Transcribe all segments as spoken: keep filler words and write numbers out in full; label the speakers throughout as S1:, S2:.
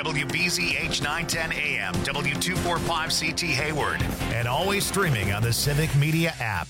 S1: W B Z H nine ten A M, W two forty-five C T Hayward, and always streaming on the Civic Media app.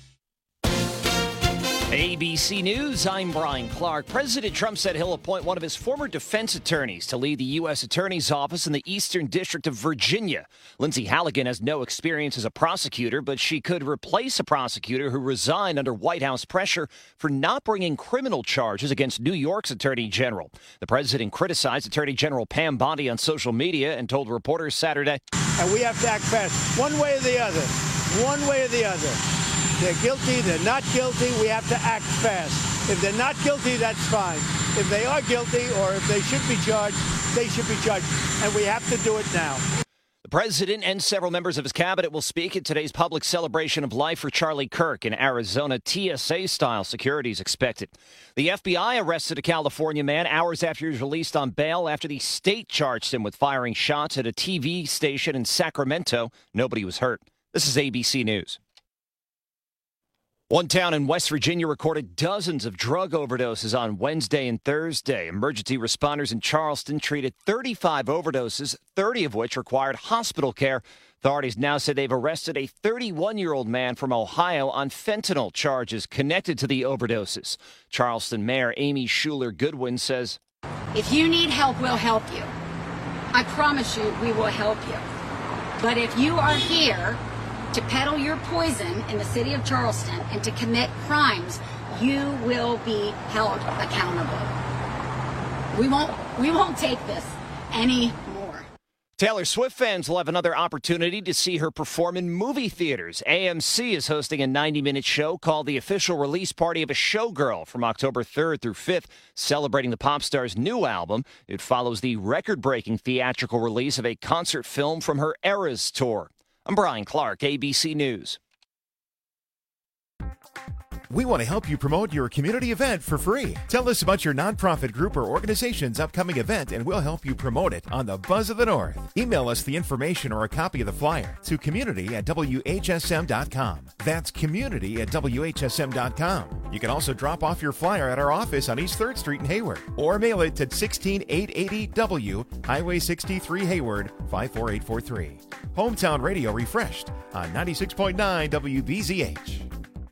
S2: A B C News, I'm Brian Clark. President Trump said he'll appoint one of his former defense attorneys to lead the U S Attorney's Office in the Eastern District of Virginia. Lindsay Halligan has no experience as a prosecutor, but she could replace a prosecutor who resigned under White House pressure for not bringing criminal charges against New York's Attorney General. The president criticized Attorney General Pam Bondi on social media and told reporters Saturday,
S3: and we have to act fast, one way or the other, one way or the other. They're guilty, they're not guilty, we have to act fast. If they're not guilty, that's fine. If they are guilty or if they should be charged, they should be charged. And we have to do it now.
S2: The president and several members of his cabinet will speak at today's public celebration of life for Charlie Kirk in Arizona. T S A-style security is expected. The F B I arrested a California man hours after he was released on bail after the state charged him with firing shots at a T V station in Sacramento. Nobody was hurt. This is A B C News. One town in West Virginia recorded dozens of drug overdoses on Wednesday and Thursday. Emergency responders in Charleston treated thirty-five overdoses, thirty of which required hospital care. Authorities now say they've arrested a thirty-one-year-old man from Ohio on fentanyl charges connected to the overdoses. Charleston Mayor Amy Schuler Goodwin says,
S4: "If you need help, we'll help you. I promise you we will help you. But if you are here to peddle your poison in the city of Charleston and to commit crimes, you will be held accountable. We won't, we won't take this anymore."
S2: Taylor Swift fans will have another opportunity to see her perform in movie theaters. A M C is hosting a ninety-minute show called The Official Release Party of a Showgirl from October third through fifth, celebrating the pop star's new album. It follows the record-breaking theatrical release of a concert film from her Eras tour. I'm Brian Clark, A B C News.
S5: We want to help you promote your community event for free. Tell us about your nonprofit group or organization's upcoming event and we'll help you promote it on the Buzz of the North. Email us the information or a copy of the flyer to community at W H S M dot com. That's community at W H S M dot com. You can also drop off your flyer at our office on East third Street in Hayward or mail it to sixteen eight eighty W, Highway sixty-three, Hayward, five four eight four three. Hometown Radio refreshed on ninety-six point nine W B Z H.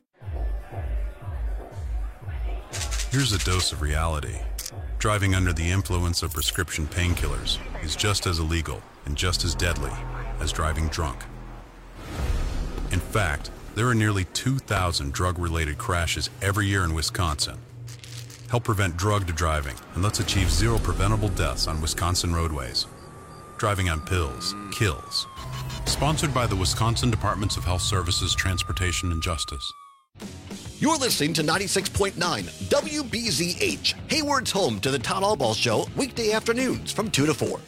S6: Here's a dose of reality. Driving under the influence of prescription painkillers is just as illegal and just as deadly as driving drunk. In fact, there are nearly two thousand drug-related crashes every year in Wisconsin. Help prevent drug driving and let's achieve zero preventable deaths on Wisconsin roadways. Driving on pills kills. Sponsored by the Wisconsin Departments of Health Services, Transportation, and Justice.
S7: You're listening to ninety-six point nine W B Z H, Hayward's home to the Todd Albaugh Show, weekday afternoons from two to four.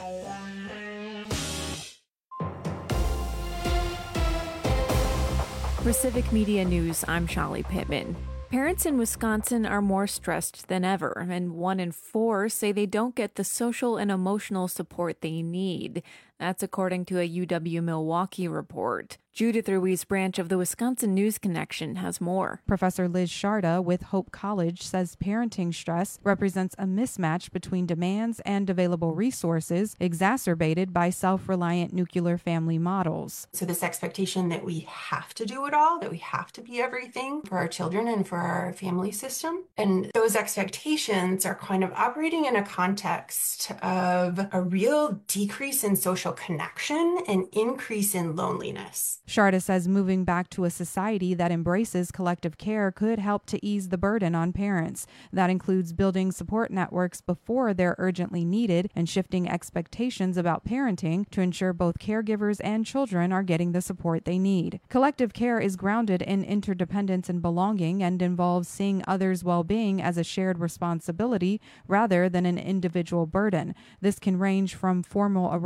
S8: For Civic Media News, I'm Shali Pittman. Parents in Wisconsin are more stressed than ever, and one in four say they don't get the social and emotional support they need. That's according to a U W-Milwaukee report. Judith Ruiz Branch of the Wisconsin News Connection has more.
S9: Professor Liz Sharda with Hope College says parenting stress represents a mismatch between demands and available resources, exacerbated by self-reliant nuclear family models.
S10: So this expectation that we have to do it all, that we have to be everything for our children and for our family system. And those expectations are kind of operating in a context of a real decrease in social connection and increase in loneliness.
S9: Sharda says moving back to a society that embraces collective care could help to ease the burden on parents. That includes building support networks before they're urgently needed and shifting expectations about parenting to ensure both caregivers and children are getting the support they need. Collective care is grounded in interdependence and belonging and involves seeing others' well-being as a shared responsibility rather than an individual burden. This can range from formal arrangements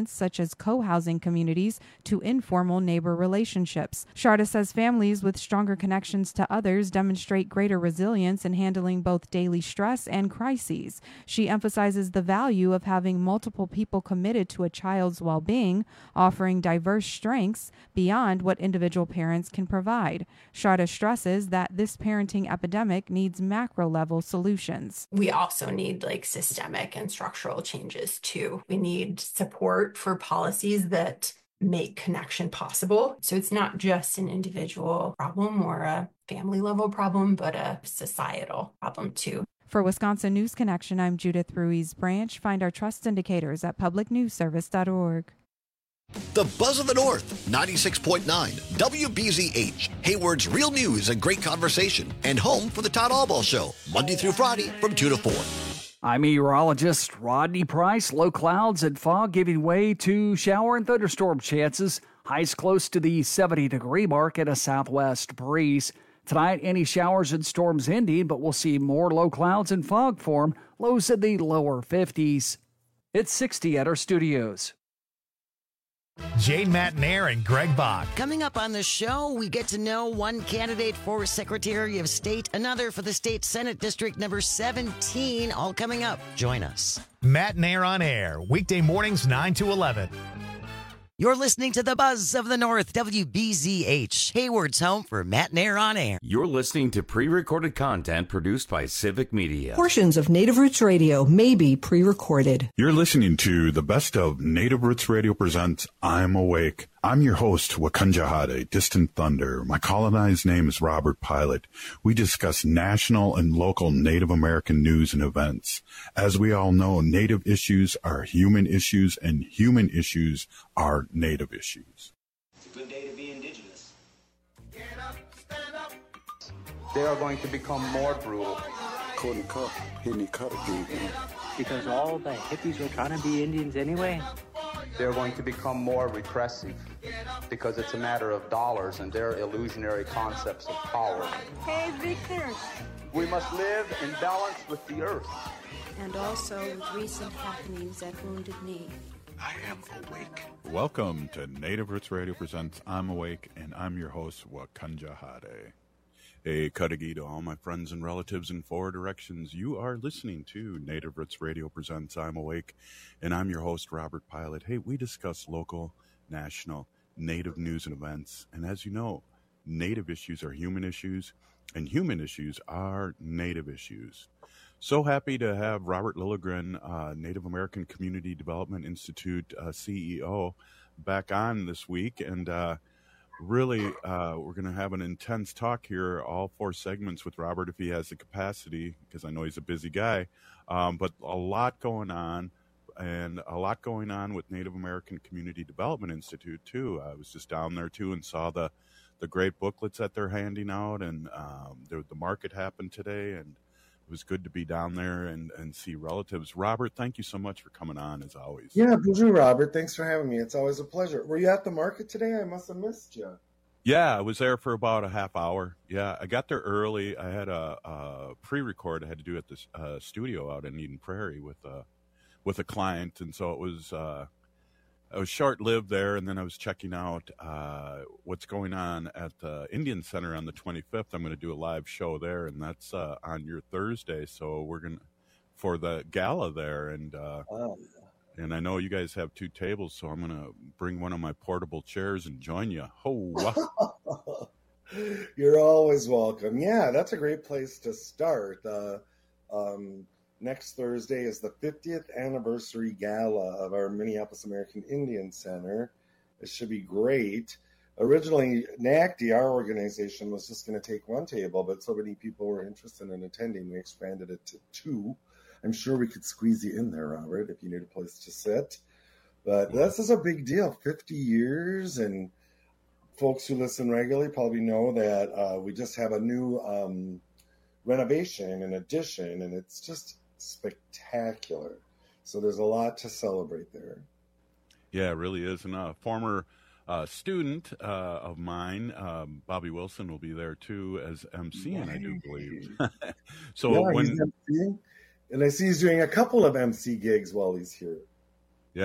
S9: events such as co-housing communities to informal neighbor relationships. Sharda says families with stronger connections to others demonstrate greater resilience in handling both daily stress and crises. She emphasizes the value of having multiple people committed to a child's well-being, offering diverse strengths beyond what individual parents can provide. Sharda stresses that this parenting epidemic needs macro-level solutions.
S10: We also need like systemic and structural changes too. We need support for policies that make connection possible. So it's not just an individual problem or a family level problem, but a societal problem too.
S9: For Wisconsin News Connection, I'm Judith Ruiz Branch. Find our trust indicators at public news service dot org.
S7: The Buzz of the North, ninety-six point nine, W B Z H, Hayward's real news and great conversation, and home for the Todd Albaugh Show, Monday through Friday from two to four.
S11: I'm meteorologist Rodney Price. Low clouds and fog giving way to shower and thunderstorm chances. Highs close to the seventy degree mark and a southwest breeze. Tonight, any showers and storms ending, but we'll see more low clouds and fog form. Lows in the lower fifties. It's sixty at our studios.
S1: Jane Matnair and Greg Bach.
S12: Coming up on the show, we get to know one candidate for Secretary of State, another for the State Senate District number seventeen. All coming up. Join us.
S1: Matnair on air, weekday mornings nine to eleven.
S12: You're listening to the Buzz of the North, W B Z H, Hayward's home for Matnair on air.
S13: You're listening to pre-recorded content produced by Civic Media.
S14: Portions of Native Roots Radio may be pre-recorded.
S15: You're listening to the best of Native Roots Radio presents I'm Awake. I'm your host, Wakanja Distant Thunder. My colonized name is Robert Pilot. We discuss national and local Native American news and events. As we all know, Native issues are human issues, and human issues are Native issues.
S16: It's a good day to be indigenous.
S17: Get up, stand up.
S18: They are going to become more brutal.
S19: Couldn't cut, hitting cut again.
S20: Because all the hippies were trying to be Indians anyway.
S18: They're going to become more repressive because it's a matter of dollars and their illusionary concepts of power.
S21: Hey, Victor.
S18: We must live in balance with the earth.
S22: And also with recent happenings at Wounded Knee.
S15: I am awake. Welcome to Native Roots Radio presents I'm Awake, and I'm your host, Wakanja Hade. Hey, Kadagi to all my friends and relatives in four directions. You are listening to Native Roots Radio presents I'm Awake, and I'm your host, Robert Pilot. Hey, we discuss local, national, Native news and events, and as you know, Native issues are human issues, and human issues are Native issues. So happy to have Robert Lilligren, uh, Native American Community Development Institute uh, C E O, back on this week, and uh, really, uh, we're going to have an intense talk here, all four segments with Robert, if he has the capacity, because I know he's a busy guy. Um, but a lot going on, and a lot going on with Native American Community Development Institute, too. I was just down there, too, and saw the, the great booklets that they're handing out, and um, the, the market happened today, and it was good to be down there and, and see relatives. Robert, thank you so much for coming on, as always.
S23: Yeah, bonjour, Robert. Thanks for having me. It's always a pleasure. Were you at the market today? I must have missed you.
S15: Yeah, I was there for about a half hour. Yeah, I got there early. I had a, a pre-record I had to do at the uh, studio out in Eden Prairie with a, with a client, and so it was uh, I was short-lived there, and then I was checking out uh, what's going on at the Indian Center on the twenty-fifth. I'm going to do a live show there, and that's uh, on your Thursday. So we're going to, for the gala there, and uh, oh. and I know you guys have two tables, so I'm going to bring one of my portable chairs and join you. Oh,
S23: you're always welcome. Yeah, that's a great place to start. Uh, um, Next Thursday is the fiftieth anniversary gala of our Minneapolis American Indian Center. It should be great. Originally, N A C D, our organization, was just going to take one table, but so many people were interested in attending, we expanded it to two. I'm sure we could squeeze you in there, Robert, if you need a place to sit. But this is a big deal, fifty years, and folks who listen regularly probably know that uh, we just have a new um, renovation and addition, and it's just spectacular. So there's a lot to celebrate there.
S15: Yeah, it really is. And a former uh, student uh, of mine, um, Bobby Wilson, will be there too as emceeing, I do believe. so
S23: yeah,
S15: when
S23: he's emceeing, and I see he's doing a couple of M C gigs while he's here.
S15: Yeah,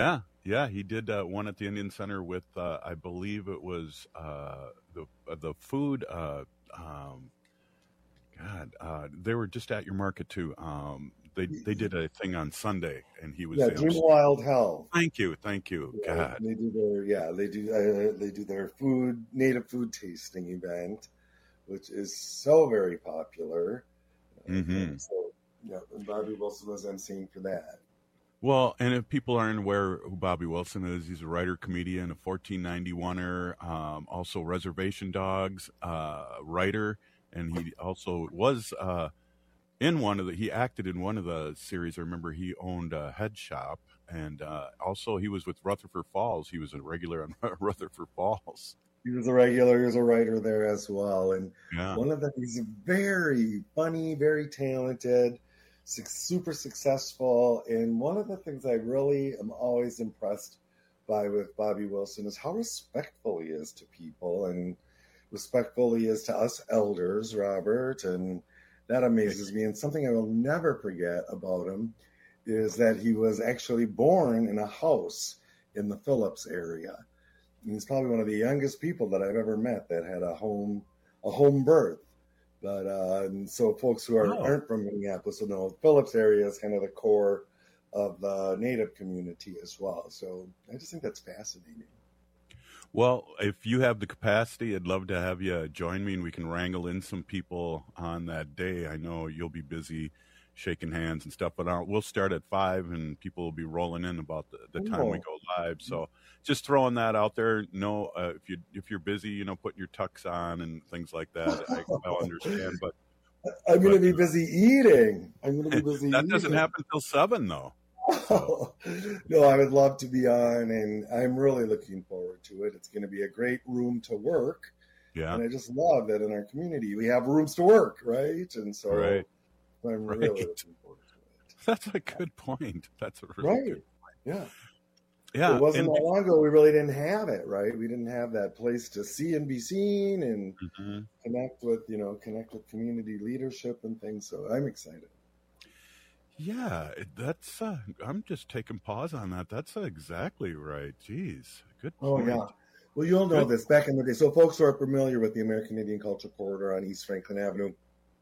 S15: Yeah, he did uh, one at the Indian Center with, uh, I believe it was uh, the uh, the food. Uh, um, God, uh, they were just at your market too. Um, they they did a thing on Sunday, and he was
S23: Yeah,
S15: there.
S23: Dream Wild Health.
S15: Thank you, thank you.
S23: Yeah,
S15: God,
S23: they do their yeah they do uh, they do their food native food tasting event, which is so very popular.
S15: mm-hmm.
S23: So yeah, and Bobby Wilson was emceeing for that.
S15: Well, and if people aren't aware who Bobby Wilson is, he's a writer, comedian, a fourteen ninety-one-er, um, also Reservation Dogs uh, writer, and he also was uh, in one of the, he acted in one of the series. I remember he owned a head shop, and uh, also he was with Rutherford Falls. He was a regular on Rutherford Falls.
S23: He was a regular, he was a writer there as well. And
S15: Yeah.
S23: one of the, he's very funny, very talented, su- super successful. And one of the things I really am always impressed by with Bobby Wilson is how respectful he is to people and respectful he is to us elders, Robert. And that amazes me. And something I will never forget about him is that he was actually born in a house in the Phillips area. He's probably one of the youngest people that I've ever met that had a home a home birth. But uh, and so folks who are,
S15: Oh.
S23: aren't from Minneapolis will know the Phillips area is kind of the core of the Native community as well. So I just think that's fascinating.
S15: Well, if you have the capacity, I'd love to have you join me, and we can wrangle in some people on that day. I know you'll be busy shaking hands and stuff, but I'll, we'll start at five, and people will be rolling in about the, the time we
S23: Cool.
S15: go live. So just throwing that out there. No, uh, if you if you're busy, you know, putting your tux on and things like that, I, I'll understand. But
S23: I'm going to
S15: but
S23: be busy eating. I'm going to be busy
S15: that
S23: eating.
S15: doesn't happen till seven, though.
S23: No, I would love to be on, and I'm really looking forward to it. It's going to be a great room to work.
S15: Yeah.
S23: And I just love that in our community we have rooms to work, right? And so
S15: Right.
S23: I'm
S15: Right.
S23: really looking forward to it.
S15: That's a good point. That's a really
S23: Right.
S15: good.
S23: Yeah.
S15: Yeah,
S23: It wasn't
S15: and-
S23: that long ago we really didn't have it, right? We didn't have that place to see and be seen and
S15: Mhm.
S23: connect with, you know, connect with community leadership and things. So I'm excited.
S15: Yeah, it- that's. Uh, I'm just taking pause on that. That's exactly right. Jeez, good
S23: Oh,
S15: point.
S23: yeah. Well, you'll know
S15: Good.
S23: this back in the day. So, folks who are familiar with the American Indian Culture Corridor on East Franklin Avenue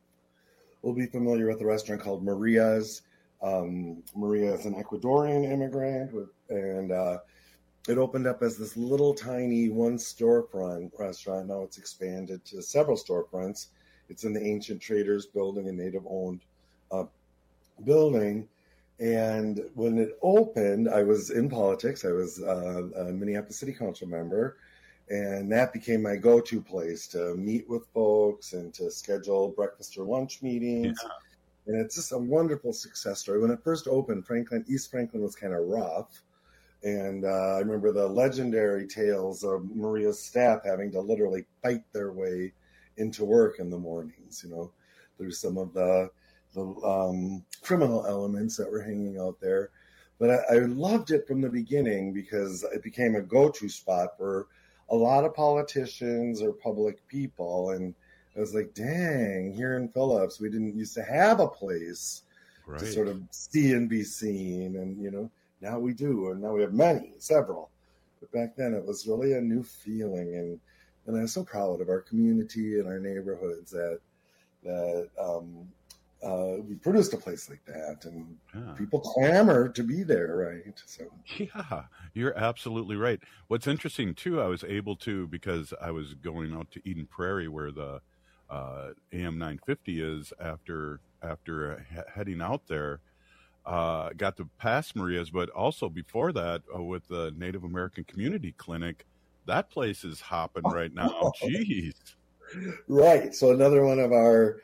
S23: will be familiar with a restaurant called Maria's. Um, Maria is an Ecuadorian immigrant, with, and uh, it opened up as this little tiny one storefront restaurant. Now it's expanded to several storefronts. It's in the Ancient Traders building, a native owned uh, building. And when it opened, I was in politics. I was uh, a Minneapolis City Council member, and that became my go-to place to meet with folks and to schedule breakfast or lunch meetings.
S15: Yeah.
S23: And it's just a wonderful success story. When it first opened, Franklin, East Franklin was kind of rough. And uh, I remember the legendary tales of Maria's staff having to literally fight their way into work in the mornings. You know, there's some of the the um, criminal elements that were hanging out there. But I, I loved it from the beginning because it became a go-to spot for a lot of politicians or public people. And I was like, dang, here in Phillips, we didn't used to have a place
S15: Right.
S23: to sort of see and be seen. And, you know, now we do. And now we have many, several. But back then it was really a new feeling. And, and I'm so proud of our community and our neighborhoods that, that, um, Uh, we produced a place like that, and
S15: Yeah.
S23: people clamor to be there, right? So
S15: Yeah, you're absolutely right. What's interesting too, I was able to, because I was going out to Eden Prairie where the uh, A M nine fifty is after after uh, he- heading out there, uh, got to pass Maria's, but also before that uh, with the Native American Community Clinic, that place is hopping right now. Jeez.
S23: right. So another one of our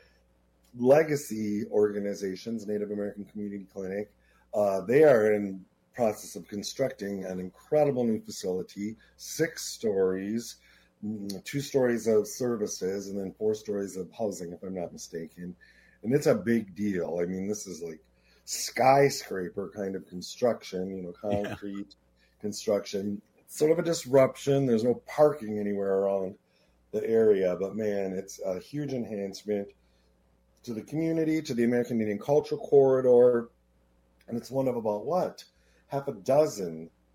S23: legacy organizations, Native American Community Clinic, uh, they are in process of constructing an incredible new facility, six stories, mm, two stories of services, and then four stories of housing, if I'm not mistaken. And it's a big deal. I mean, this is like skyscraper kind of construction, you know, concrete construction. It's sort of a disruption. There's no parking anywhere around the area, but man, it's a huge enhancement to the community, to the American Indian Culture Corridor. And it's one of about what? Half a dozen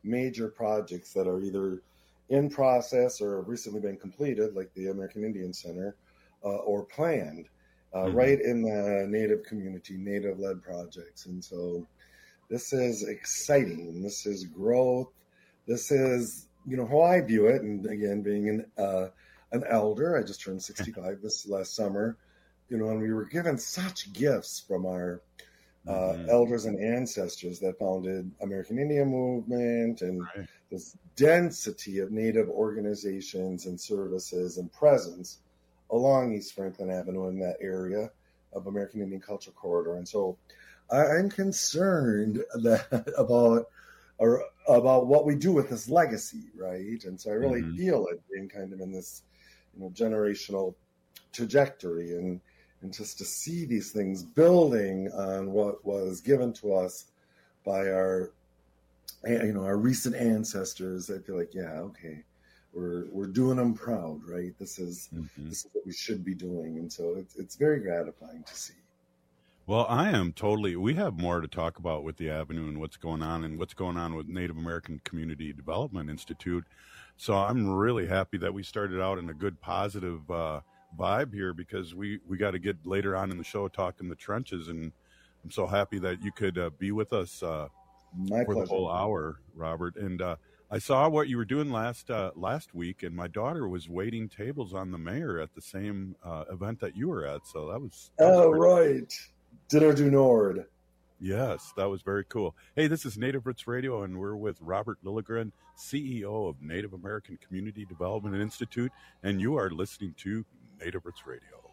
S23: major projects that are either in process or have recently been completed, like the American Indian Center, uh, or planned, uh, mm-hmm. right in the Native community, Native-led projects. And so this is exciting. This is growth. This is, you know, how I view it. And again, being an uh, an elder, I just turned sixty-five this last summer, you know, and we were given such gifts from our uh, mm-hmm. elders and ancestors that founded American Indian Movement, and right. this density of Native organizations and services and presence along East Franklin Avenue in that area of American Indian Culture Corridor. And so I'm concerned that about or about what we do with this legacy, right? And so I really mm-hmm. feel it being kind of in this, you know, generational trajectory, and and just to see these things building on what was given to us by our, you know, our recent ancestors. I feel like, yeah, okay, we're we're doing them proud, right? This is mm-hmm. this is what we should be doing, and so it's it's very gratifying to see.
S15: Well, I am totally, we have more to talk about with the Avenue and what's going on and what's going on with Native American Community Development Institute. So I'm really happy that we started out in a good, positive uh, vibe here, because we, we got to get later on in the show talking the trenches. And I'm so happy that you could uh, be with us uh,
S23: My
S15: for
S23: pleasure.
S15: the whole hour, Robert. And uh, I saw what you were doing last uh, last week, and my daughter was waiting tables on the mayor at the same uh, event that you were at. So that was, that was
S23: oh, right. Dinner du Nord.
S15: Yes, that was very cool. Hey, this is Native Roots Radio, and we're with Robert Lilligren, C E O of Native American Community Development Institute, and you are listening to Native Roots Radio.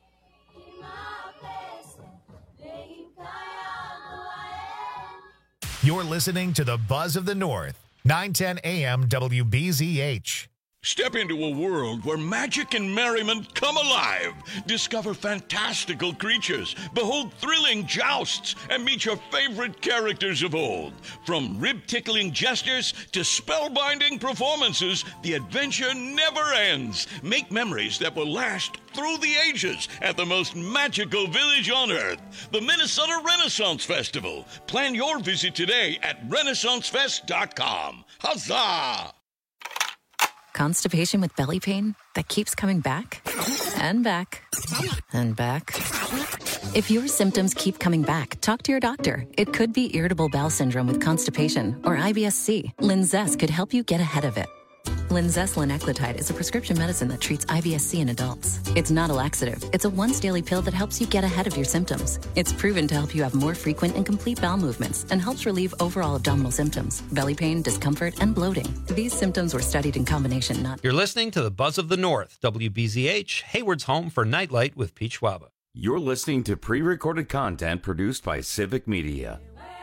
S1: You're listening to the Buzz of the North, nine ten A M W B Z H.
S3: Step into a world where magic and merriment come alive. Discover fantastical creatures, behold thrilling jousts, and meet your favorite characters of old. From rib-tickling jesters to spellbinding performances, the adventure never ends. Make memories that will last through the ages at the most magical village on earth, the Minnesota Renaissance Festival. Plan your visit today at renaissance fest dot com. Huzzah!
S4: Constipation with belly pain that keeps coming back and back and back. If your symptoms keep coming back, talk to your doctor. It could be irritable bowel syndrome with constipation or I B S C. Linzess could help you get ahead of it. Linzess linaclotide is a prescription medicine that treats I B S C in adults. It's not a laxative. It's a once-daily pill that helps you get ahead of your symptoms. It's proven to help you have more frequent and complete bowel movements and helps relieve overall abdominal symptoms, belly pain, discomfort, and bloating. These symptoms were studied in combination, not...
S21: You're listening to the Buzz of the North, W B Z H, Hayward's home for Nightlight with Pete Schwaba.
S13: You're listening to pre-recorded content produced by Civic Media.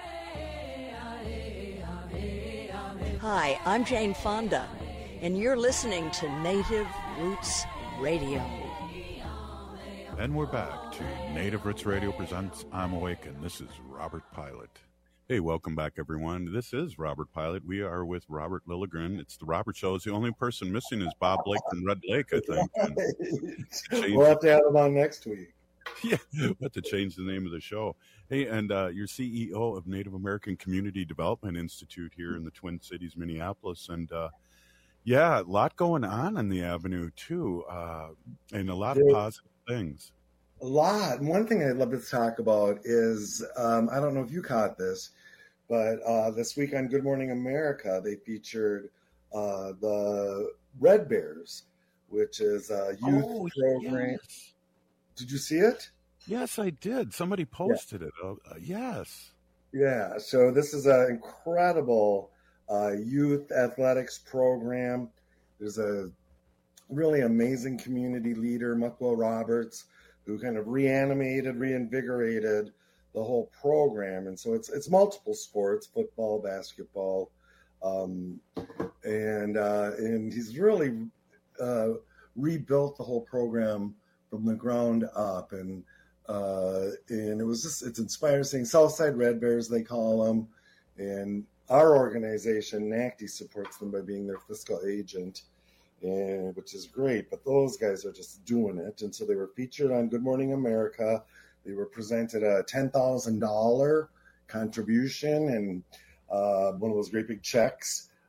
S24: Hi, I'm Jane Fonda, and you're listening to Native Roots Radio.
S15: And we're back to Native Roots Radio presents I'm Awake, and this is Robert Pilot. Hey, welcome back, everyone. This is Robert Pilot. We are with Robert Lilligren. It's the Robert Show. The only person missing is Bob Blake from Red Lake, I think.
S23: Right. We'll have to have him on next week.
S15: Yeah, we'll have to change the name of the show. Hey, and uh, you're C E O of Native American Community Development Institute here in the Twin Cities, Minneapolis, and uh, yeah, a lot going on on the Avenue, too, uh, and a lot of positive things.
S23: A lot. And one thing I'd love to talk about is, um, I don't know if you caught this, but uh, this week on Good Morning America, they featured uh, the Red Bears, which is a youth
S15: oh,
S23: program.
S15: Yes.
S23: Did you see it?
S15: Yes, I did. Somebody posted yeah. it. Uh, uh, yes.
S23: Yeah, so this is an incredible uh, youth athletics program. There's a really amazing community leader, Muckwell Roberts, who kind of reanimated, reinvigorated the whole program. And so it's it's multiple sports, football, basketball, um, and uh, and he's really uh, rebuilt the whole program from the ground up. And uh, and it was just, it's inspiring seeing Southside Red Bears, they call them. And our organization, NACTI, supports them by being their fiscal agent, and which is great. But those guys are just doing it. And so they were featured on Good Morning America. They were presented a ten thousand dollars contribution and uh, one of those great big checks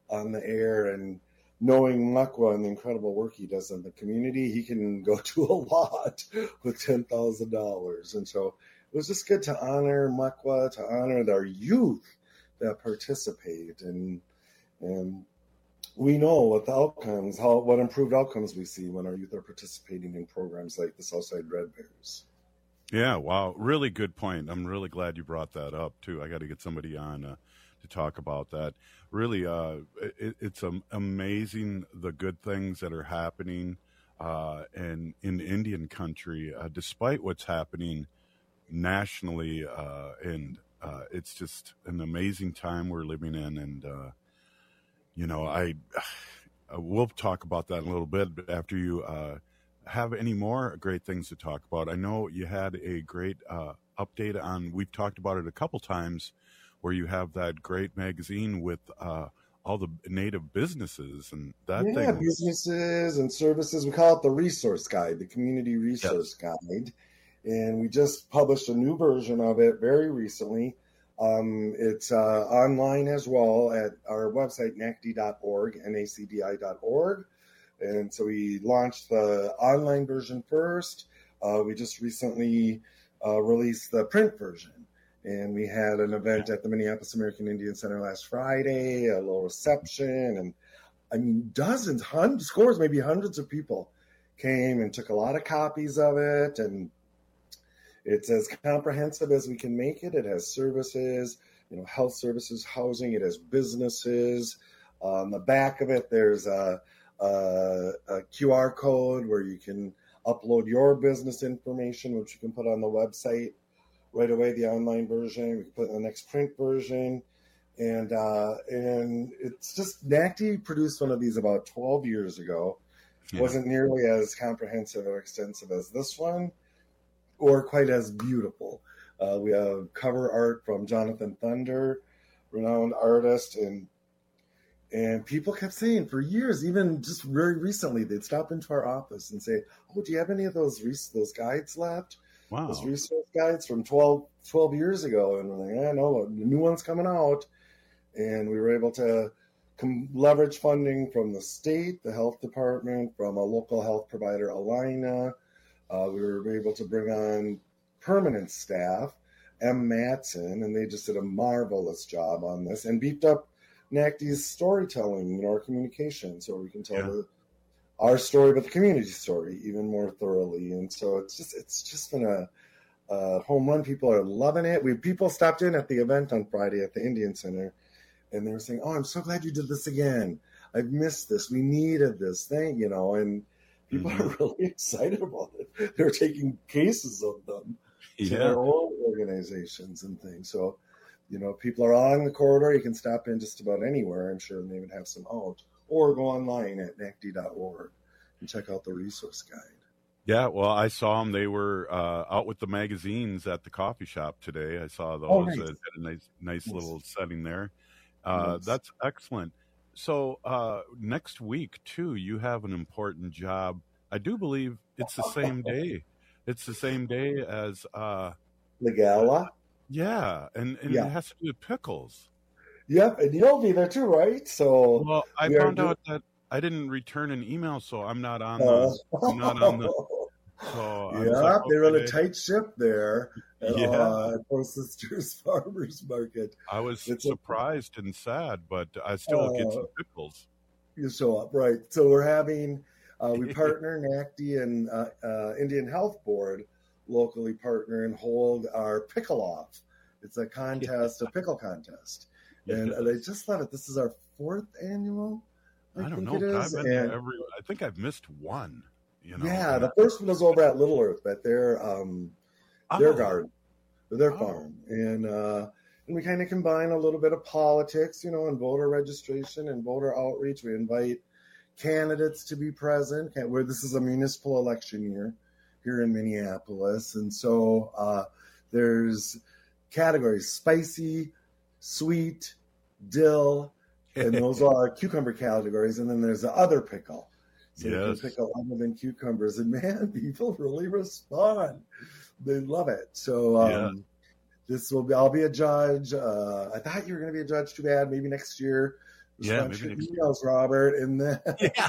S23: on the air, and knowing Makwa and the incredible work he does in the community, he can go to a lot with ten thousand dollars. And so it was just good to honor Makwa, to honor our youth that participate. And and we know what the outcomes, how what improved outcomes we see when our youth are participating in programs like the Southside Red Bears.
S15: Yeah, wow. Really good point. I'm really glad you brought that up, too. I got to get somebody on uh, to talk about that. Really, uh, it, it's um, amazing the good things that are happening uh, in, in Indian country, uh, despite what's happening nationally. Uh, and uh, it's just an amazing time we're living in. And, uh, you know, I we'll talk about that in a little bit after you uh, have any more great things to talk about. I know you had a great uh, update on, we've talked about it a couple times, where you have that great magazine with uh, all the native businesses and that
S23: yeah,
S15: thing.
S23: Yeah, businesses and services. We call it the Resource Guide, the Community Resource yes. Guide. And we just published a new version of it very recently. Um, it's uh, online as well at our website, N A C D I dot org, N A C D I dot org. And so we launched the online version first. Uh, we just recently uh, released the print version. And we had an event at the Minneapolis American Indian Center last Friday, a little reception. And I mean, dozens, hundreds, scores, maybe hundreds of people came and took a lot of copies of it. And it's as comprehensive as we can make it. It has services, you know, health services, housing. It has businesses. On the back of it, there's a Uh, a Q R code where you can upload your business information, which you can put on the website right away, the online version. We can put in the next print version. And uh, and it's just, N A C D produced one of these about twelve years ago. Yeah. It wasn't nearly as comprehensive or extensive as this one, or quite as beautiful. Uh, we have cover art from Jonathan Thunder, renowned artist, and And people kept saying for years, even just very recently, they'd stop into our office and say, "Oh, do you have any of those res- those guides left?
S15: Wow,
S23: those resource guides from twelve, twelve years ago." And we're like, "Yeah, no, the new one's coming out." And we were able to com- leverage funding from the state, the health department, from a local health provider, Alina. Uh, we were able to bring on permanent staff, M. Matson, and they just did a marvelous job on this and beefed up N A C D's storytelling, you know, our communication, so we can tell yeah. the, our story, but the community story even more thoroughly. And so it's just it's just been a, a home run. People are loving it. We people stopped in at the event on Friday at the Indian Center, and they were saying, "Oh, I'm so glad you did this again. I've missed this. We needed this thing," you know. And people mm-hmm. are really excited about it. They're taking cases of them yeah. to their own organizations and things. So. You know, people are along the corridor. You can stop in just about anywhere. I'm sure they would have some out. Or go online at N A C D dot org and check out the resource guide.
S15: Yeah, well, I saw them. They were uh, out with the magazines at the coffee shop today. I saw those. Oh, nice. It had a nice, nice yes. little setting there. Uh, yes. That's excellent. So uh, next week, too, you have an important job. I do believe it's the same day. It's the same day as... Uh,
S23: the gala?
S15: Yeah, and, and yeah. it has to do with pickles.
S23: Yep, and you'll be there too, right? So
S15: well, I we found out that I didn't return an email, so I'm not on the. Uh, I'm not on the. So
S23: yeah, like, okay. They run a tight ship there at yeah. uh, Poor Sisters Farmers Market.
S15: I was it's surprised a, and sad, but I still uh, get some pickles.
S23: You show up, right? So we're having uh, we partner N A C D and uh, uh, Indian Health Board. Locally partner and hold our pickle off. It's a contest, a pickle contest, and I just love it. This is our fourth annual. I,
S15: I don't
S23: think
S15: know.
S23: It is.
S15: I've been there every. I think I've missed one. You know.
S23: Yeah, the first one was over at Little Earth at their um, their oh. garden, their oh. farm, and uh, and we kind of combine a little bit of politics, you know, and voter registration and voter outreach. We invite candidates to be present. Where this is a municipal election year here in Minneapolis. And so uh, there's categories, spicy, sweet, dill, and those are cucumber categories. And then there's the other pickle. So yes. you can pickle other than cucumbers. And man, people really respond. They love it. So um, yeah. this will be, I'll be a judge. Uh, I thought you were going to be a judge. Too bad. Maybe next year.
S15: Yeah,
S23: Watch
S15: maybe
S23: your
S15: next
S23: emails, Robert, and then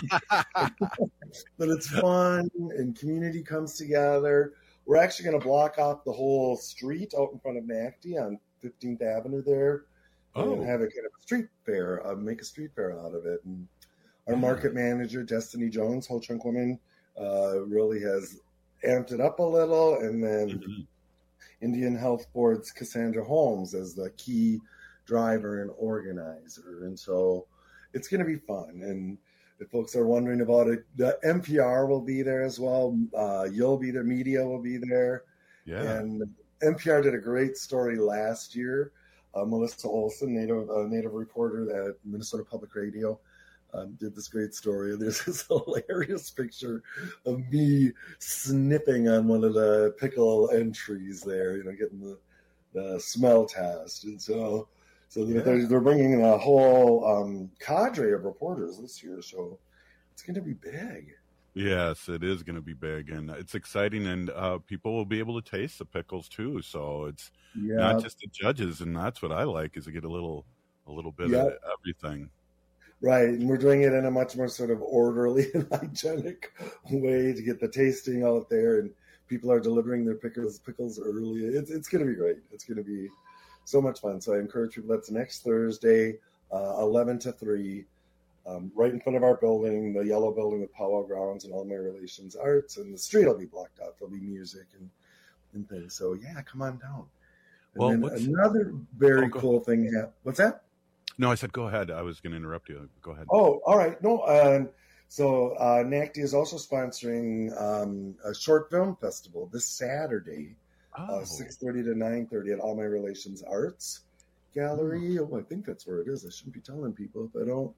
S23: but it's fun and community comes together. We're actually going to block off the whole street out in front of NACTI on fifteenth Avenue there,
S15: Oh.
S23: and have a kind of a street fair, uh, make a street fair out of it. And our market manager, Destiny Jones, Ho Chunk Woman, uh, really has amped it up a little, and then
S15: Mm-hmm.
S23: Indian Health Board's Cassandra Holmes as the key driver and organizer. And so it's going to be fun. And if folks are wondering about it, the N P R will be there as well. Uh, you'll be there. Media will be there.
S15: Yeah.
S23: And N P R did a great story last year. Uh, Melissa Olson, native uh, native reporter at Minnesota Public Radio, um, did this great story. And there's this hilarious picture of me snipping on one of the pickle entries there, you know, getting the, the smell test. And so, so
S15: Yeah.
S23: they're, they're bringing in a whole um, cadre of reporters this year. So it's going to be big.
S15: Yes, it is going to be big, and it's exciting, and uh, people will be able to taste the pickles too. So it's
S23: Yeah.
S15: not just the judges, and that's what I like is to get a little, a little bit
S23: Yeah.
S15: of everything.
S23: Right, and we're doing it in a much more sort of orderly and hygienic way to get the tasting out there, and people are delivering their pickles pickles early. It's it's going to be great. It's going to be so much fun. So I encourage people. That's next Thursday, uh, eleven to three, um, right in front of our building, the yellow building with Powwow Grounds and All My Relations Arts, and the street will be blocked out. There'll be music and and things. So yeah, come on down. And
S15: Well,
S23: then
S15: what's-
S23: another very
S15: Oh, go-
S23: cool thing. Ha- What's that?
S15: No, I said go ahead. I was going to interrupt you. Go ahead.
S23: Oh, all right. No, um, so uh, NACTI is also sponsoring um, a short film festival this Saturday,
S15: Oh.
S23: uh, six thirty to nine thirty at All My Relations Arts Gallery. Oh, I think that's where it is. I shouldn't be telling people if I don't.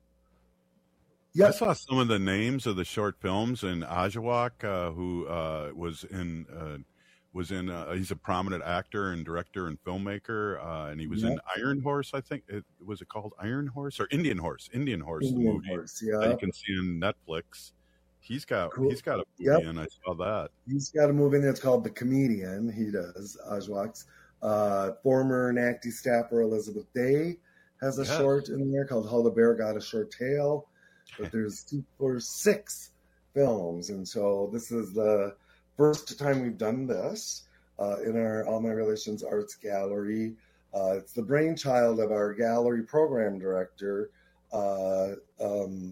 S15: I saw some of the names of the short films, and Ajawak, uh, who uh, was in uh, was in. Uh, he's a prominent actor and director and filmmaker, uh, and he was in
S23: Yeah.
S15: Iron Horse. I think it was it called Iron Horse or Indian Horse? Indian Horse, the
S23: Indian
S15: movie
S23: Horse,
S15: that
S23: yeah.
S15: you can see on Netflix. He's got
S23: Cool.
S15: he's got a movie,
S23: Yep.
S15: and I saw that.
S23: He's got a movie in there. It's called The Comedian. He does, Ajwak's. Uh, former NACTI staffer Elizabeth Day has a
S15: Yes.
S23: short in there called How the Bear Got a Short Tail. But there's two or six films. And so this is the first time we've done this uh, in our All My Relations Arts Gallery. Uh, it's the brainchild of our gallery program director, uh, um,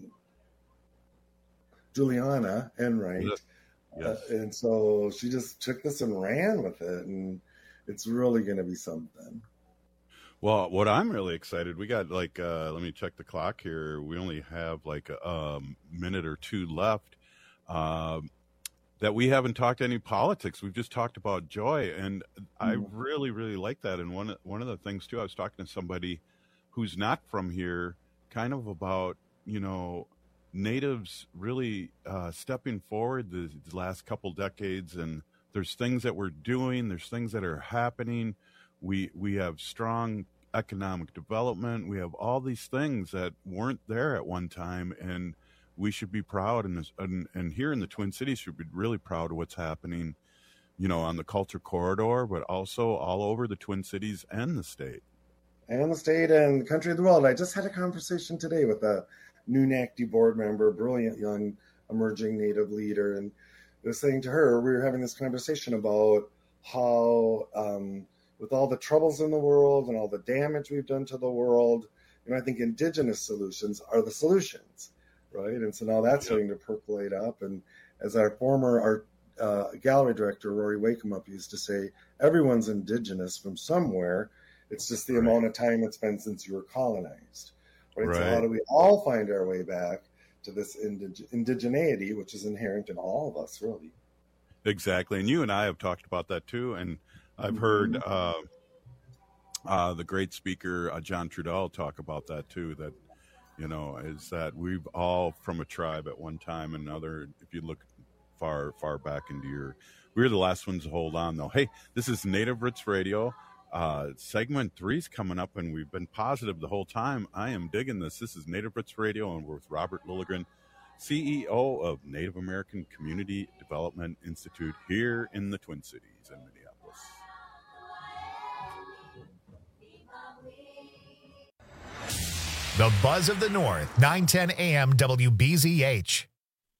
S23: Juliana Enright.
S15: Yes. Yes.
S23: Uh, and so she just took this and ran with it, and it's really going to be something.
S15: Well, what I'm really excited, we got like, uh, let me check the clock here. We only have like a um, minute or two left. Um, that we haven't talked any politics. We've just talked about joy, and I really, really like that. And one one of the things too, I was talking to somebody who's not from here, kind of about you know natives really uh, stepping forward the, the last couple decades, and there's things that we're doing, there's things that are happening. We we have strong economic development. We have all these things that weren't there at one time, and we should be proud. And, and and here in the Twin Cities, should be really proud of what's happening, you know, on the Culture Corridor, but also all over the Twin Cities and the state.
S23: And the state and the country of the world. I just had a conversation today with a new NACTI board member, brilliant young emerging Native leader, and I was saying to her, we were having this conversation about how, um, with all the troubles in the world and all the damage we've done to the world, you know, I think indigenous solutions are the solutions, right? And so now that's starting to percolate up. And as our former art uh, gallery director, Rory Wakemup, used to say, everyone's indigenous from somewhere. It's just the amount of time it's been since you were colonized, right? So how
S15: Right.
S23: do we all find our way back to this indig- indigeneity, which is inherent in all of us, really?
S15: Exactly. And you and I have talked about that too. And I've heard uh, uh, the great speaker, uh, John Trudell, talk about that too, that, you know, is that we've all from a tribe at one time and another. If you look far, far back into your, we were the last ones to hold on though. Hey, this is Native Roots Radio. Uh, segment three's coming up, and we've been positive the whole time. I am digging this. This is Native Roots Radio, and we're with Robert Lilligren, C E O of Native American Community Development Institute here in the Twin Cities in Minneapolis.
S1: The Buzz of the North, nine ten A M W B Z H.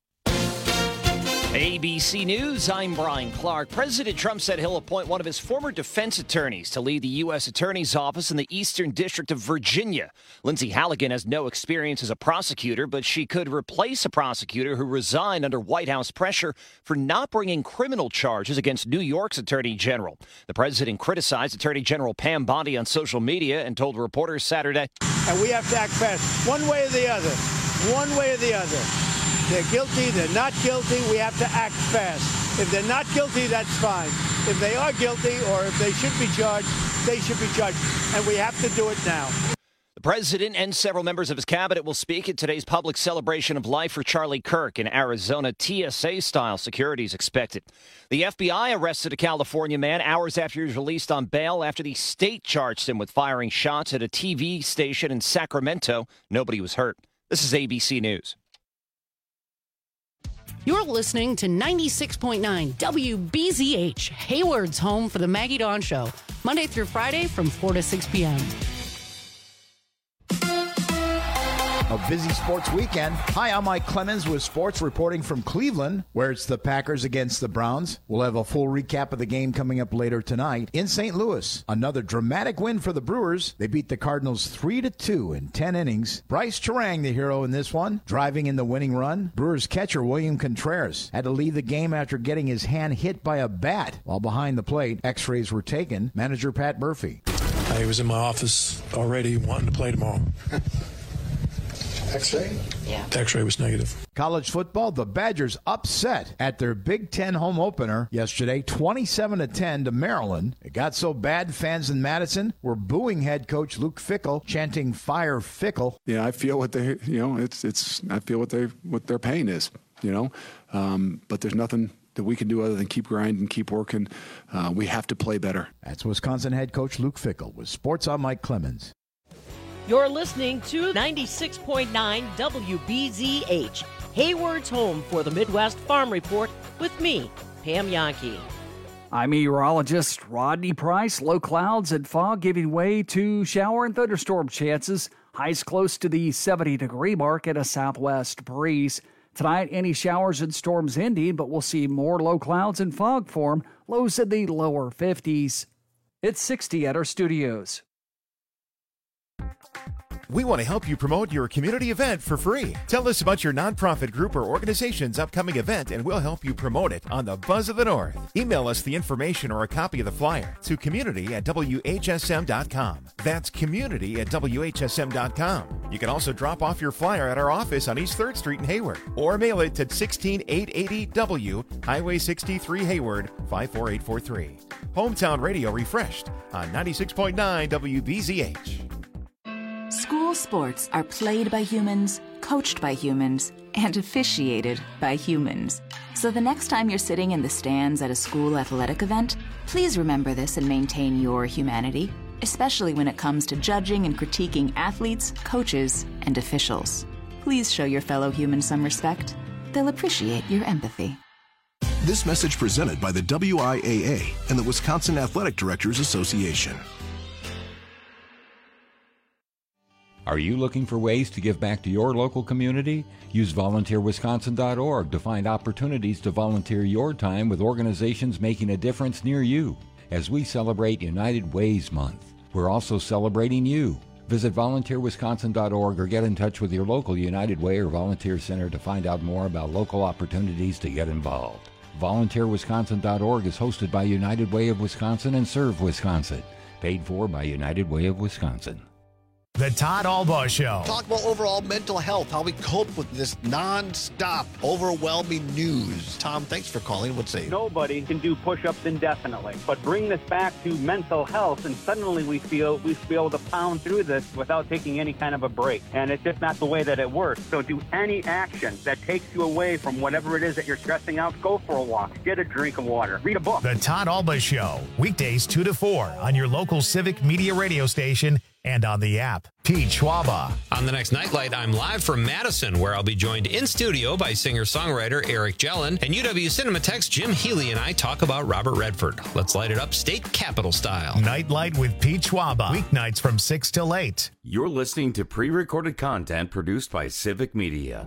S2: A B C News, I'm Brian Clark. President Trump said he'll appoint one of his former defense attorneys to lead the U S Attorney's Office in the Eastern District of Virginia. Lindsay Halligan has no experience as a prosecutor, but she could replace a prosecutor who resigned under White House pressure for not bringing criminal charges against New York's Attorney General. The president criticized Attorney General Pam Bondi on social media and told reporters Saturday,
S5: and we have to act fast, one way or the other, one way or the other. They're guilty, they're not guilty, we have to act fast. If they're not guilty, that's fine. If they are guilty or if they should be charged, they should be charged. And we have to do it now.
S2: The president and several members of his cabinet will speak at today's public celebration of life for Charlie Kirk in Arizona. T S A-style security is expected. The F B I arrested a California man hours after he was released on bail after the state charged him with firing shots at a T V station in Sacramento. Nobody was hurt. This is A B C News.
S6: You're listening to ninety-six point nine W B Z H, Hayward's home for the Maggie Dawn Show, Monday through Friday from four to six p.m.
S8: A busy sports weekend. Hi, I'm Mike Clemens with sports reporting from Cleveland, where it's the Packers against the Browns. We'll have a full recap of the game coming up later tonight. In Saint Louis, another dramatic win for the Brewers. They beat the Cardinals three to two in ten innings. Bryce Terang, the hero in this one, driving in the winning run. Brewers catcher William Contreras had to leave the game after getting his hand hit by a bat while behind the plate. X-rays were taken. Manager Pat Murphy.
S25: I was in my office already wanting to play tomorrow.
S8: X-ray?
S25: Yeah. The X-ray was negative.
S8: College football, the Badgers upset at their Big Ten home opener yesterday, twenty-seven to ten to Maryland. It got so bad, fans in Madison were booing head coach Luke Fickell, chanting "Fire Fickell."
S26: Yeah, I feel what they, you know, it's it's. I feel what they what their pain is, you know. Um, but there's nothing that we can do other than keep grinding, keep working. Uh, we have to play better.
S8: That's Wisconsin head coach Luke Fickell. With Sports, I'm Mike Clemens.
S27: You're listening to ninety-six point nine W B Z H, Hayward's home for the Midwest Farm Report with me, Pam Yankee.
S11: I'm meteorologist Rodney Price. Low clouds and fog giving way to shower and thunderstorm chances. Highs close to the seventy-degree mark and a southwest breeze. Tonight, any showers and storms ending, but we'll see more low clouds and fog form. Lows in the lower fifties. It's sixty at our studios.
S28: We want to help you promote your community event for free. Tell us about your nonprofit group or organization's upcoming event and we'll help you promote it on the Buzz of the North. Email us the information or a copy of the flyer to community at W H S M dot com. That's community at W H S M dot com. You can also drop off your flyer at our office on East third Street in Hayward or mail it to sixteen eight eighty W, Highway sixty-three, Hayward, five four eight four three. Hometown Radio refreshed on ninety-six point nine W B Z H.
S29: School sports are played by humans, coached by humans, and officiated by humans. So the next time you're sitting in the stands at a school athletic event, please remember this and maintain your humanity, especially when it comes to judging and critiquing athletes, coaches, and officials. Please show your fellow humans some respect. They'll appreciate your empathy.
S30: This message presented by the W I A A and the Wisconsin Athletic Directors Association.
S13: Are you looking for ways to give back to your local community? Use volunteer wisconsin dot org to find opportunities to volunteer your time with organizations making a difference near you. As we celebrate United Ways Month, we're also celebrating you. Visit volunteer wisconsin dot org or get in touch with your local United Way or Volunteer Center to find out more about local opportunities to get involved. volunteer wisconsin dot org is hosted by United Way of Wisconsin and Serve Wisconsin. Paid for by United Way of Wisconsin.
S1: The Todd Albaugh Show.
S7: Talk about overall mental health, how we cope with this non-stop, overwhelming news. Tom, thanks for calling. What's say?
S16: Nobody can do push-ups indefinitely, but bring this back to mental health, and suddenly we feel we feel able to pound through this without taking any kind of a break. And it's just not the way that it works. So do any action that takes you away from whatever it is that you're stressing out. Go for a walk. Get a drink of water. Read a book.
S1: The Todd Albaugh Show. Weekdays two to four on your local Civic Media radio station, and on the app. Pete Schwaba.
S21: On the next Nightlight, I'm live from Madison, where I'll be joined in studio by singer-songwriter Eric Jellin, and U W Cinematheque's Jim Healy and I talk about Robert Redford. Let's light it up state capitol style.
S1: Nightlight with Pete Schwaba. Weeknights from six till eight.
S3: You're listening to pre-recorded content produced by Civic Media.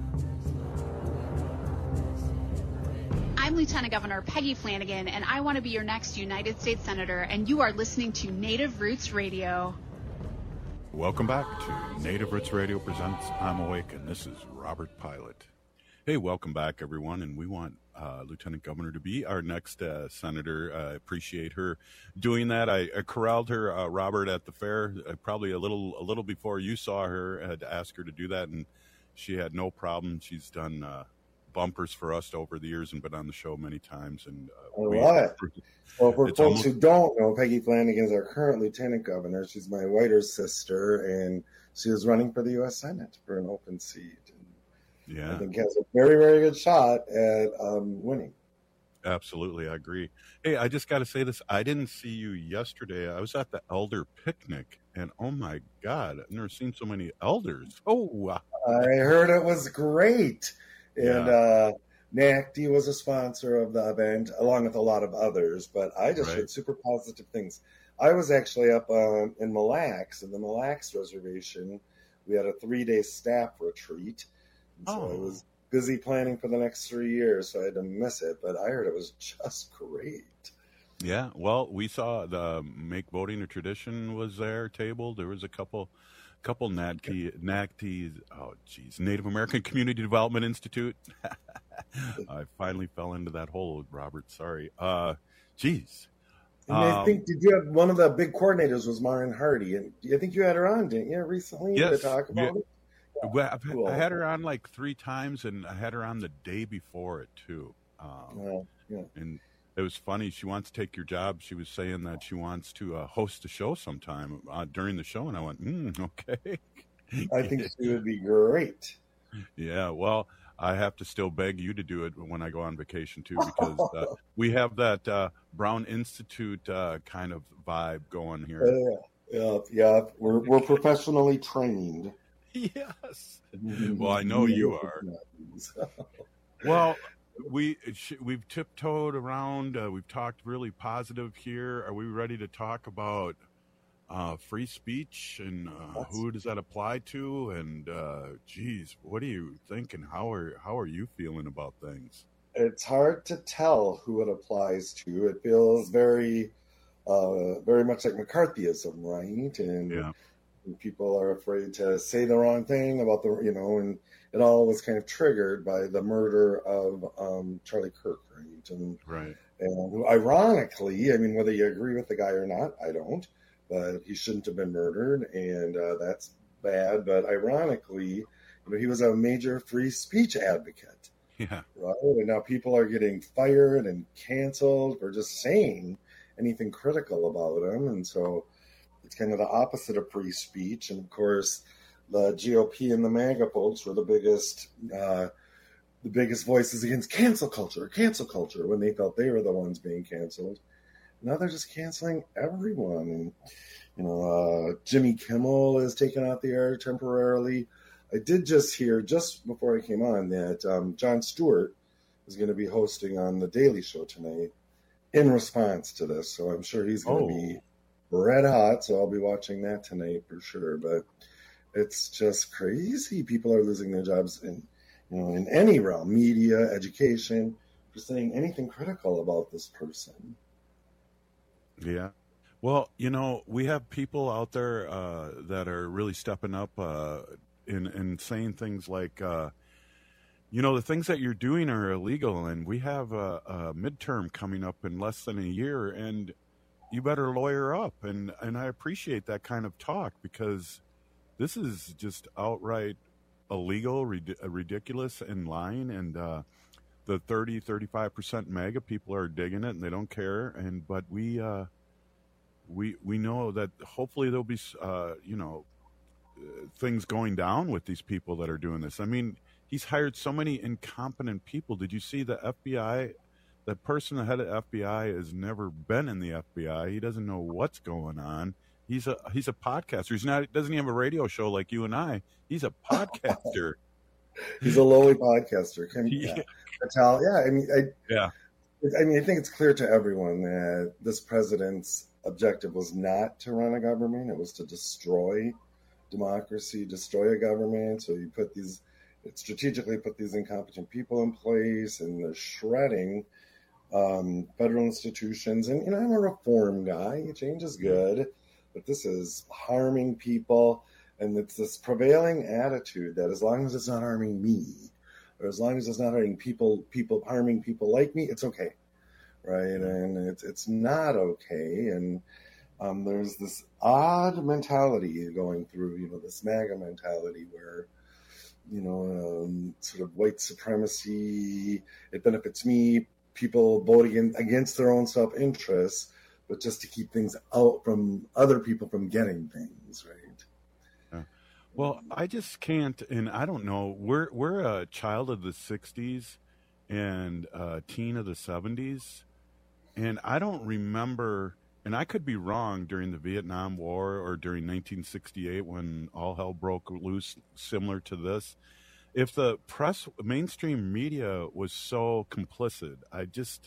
S9: I'm Lieutenant Governor Peggy Flanagan, and I want to be your next United States Senator, and you are listening to Native Roots Radio.
S15: Welcome back to Native Roots Radio presents I'm Awake, and this is Robert Pilot. Hey, welcome back, everyone, and we want uh, Lieutenant Governor to be our next uh, senator. I appreciate her doing that. I, I corralled her, uh, Robert, at the fair, uh, probably a little a little before you saw her. I had to ask her to do that, and she had no problem. She's done uh, bumpers for us over the years and been on the show many times. And uh,
S23: I
S15: we,
S23: love it. Well, for
S15: it's
S23: folks
S15: almost,
S23: who don't know, Peggy Flanagan is our current lieutenant governor. She's my whiter sister, and she is running for the U S Senate for an open seat. And
S15: yeah,
S23: I think has a very, very good shot at um, winning.
S15: Absolutely, I agree. Hey, I just got to say this. I didn't see you yesterday. I was at the elder picnic, and oh my God, I've never seen so many elders. Oh, wow.
S23: I heard it was great. And
S15: Yeah.
S23: uh, N A C D was a sponsor of the event, along with a lot of others. But I just
S15: Right.
S23: heard super positive things. I was actually up um, in Mille Lacs, in the Mille Lacs reservation. We had a three-day staff retreat. And so I
S15: Oh.
S23: was busy planning for the next three years, so I had to miss it. But I heard it was just great.
S15: Yeah, well, we saw the Make Voting a Tradition was there table. There was a couple, couple N A C D, N A C D, oh geez, Native American Community Development Institute. I finally fell into that hole, Robert. Sorry. Uh, geez.
S23: And I
S15: Um,
S23: think, did you have one of the big coordinators was Maureen Hardy? And I think you had her on, didn't you, recently
S15: Yes,
S23: to talk about
S15: yeah.
S23: it?
S15: Well, I've,
S23: Cool.
S15: I had her on like three times, and I had her on the day before it too. Um,
S23: Well, yeah.
S15: And it was funny. She wants to take your job. She was saying that she wants to uh, host a show sometime uh, during the show, and I went, mm, okay.
S23: I think she would be great.
S15: Yeah, well, I have to still beg you to do it when I go on vacation too, because uh, we have that uh, Brown Institute uh, kind of vibe going here.
S23: Uh, yeah, yeah. We're we're professionally trained.
S15: Yes. Well, I know you are. Well, we we've tiptoed around. Uh, we've talked really positive here. Are we ready to talk about uh, free speech and uh, who does that apply to? And uh, geez, what do you think? And how are how are you feeling about things?
S23: It's hard to tell who it applies to. It feels very, uh, very much like McCarthyism, right? And,
S15: Yeah.
S23: and people are afraid to say the wrong thing about the, you know, and it all was kind of triggered by the murder of um, Charlie Kirk, right? And
S15: Right.
S23: And who, ironically, I mean, whether you agree with the guy or not, I don't, but he shouldn't have been murdered, and uh, that's bad. But ironically, you know, he was a major free speech advocate,
S15: Yeah.
S23: right? And now people are getting fired and canceled for just saying anything critical about him, and so it's kind of the opposite of free speech. And of course, the G O P and the MAGA folks were the biggest. Uh, the biggest voices against cancel culture, cancel culture, when they felt they were the ones being canceled. Now they're just canceling everyone. And, you know, uh, Jimmy Kimmel is taken out the air temporarily. I did just hear, just before I came on, that um, Jon Stewart is going to be hosting on The Daily Show tonight in response to this. So I'm sure he's going to
S15: Oh.
S23: be red hot. So I'll be watching that tonight for sure. But it's just crazy. People are losing their jobs in, you know, in any realm, media, education, for saying anything critical about this person.
S15: Yeah. Well, you know, we have people out there uh, that are really stepping up uh, in, in saying things like, uh, you know, the things that you're doing are illegal, and we have a, a midterm coming up in less than a year, and you better lawyer up. And, and I appreciate that kind of talk, because this is just outright illegal, rid- ridiculous, and lying. And uh, the thirty, thirty-five percent MAGA people are digging it, and they don't care. And but we uh, we we know that hopefully there'll be uh, you know uh, things going down with these people that are doing this. I mean, he's hired so many incompetent people. Did you see the F B I? That person, the head of F B I, has never been in the F B I. He doesn't know what's going on. He's a he's a podcaster. He's not doesn't he have a radio show like you and I? He's a podcaster.
S23: He's a lowly podcaster. Can,
S15: yeah.
S23: Yeah. Tell, yeah, I mean, I,
S15: yeah.
S23: I mean, I think it's clear to everyone that this president's objective was not to run a government; it was to destroy democracy, destroy a government. So you put these, strategically put these incompetent people in place, and they're shredding um, federal institutions. And you know, I'm a reform guy. Change is good, but this is harming people. And it's this prevailing attitude that as long as it's not harming me, or as long as it's not harming people, people harming people like me, it's okay, right? And it's it's not okay. And um, there's this odd mentality going through, you know, this MAGA mentality where, you know, um, sort of white supremacy, it benefits me. People vote against, against their own self-interest, but just to keep things out from other people from getting things, right?
S15: Well, I just can't, and I don't know. We're we're a child of the sixties and a teen of the seventies, and I don't remember, and I could be wrong, during the Vietnam War or during nineteen sixty-eight when all hell broke loose, similar to this. If the press, mainstream media was so complicit, I just,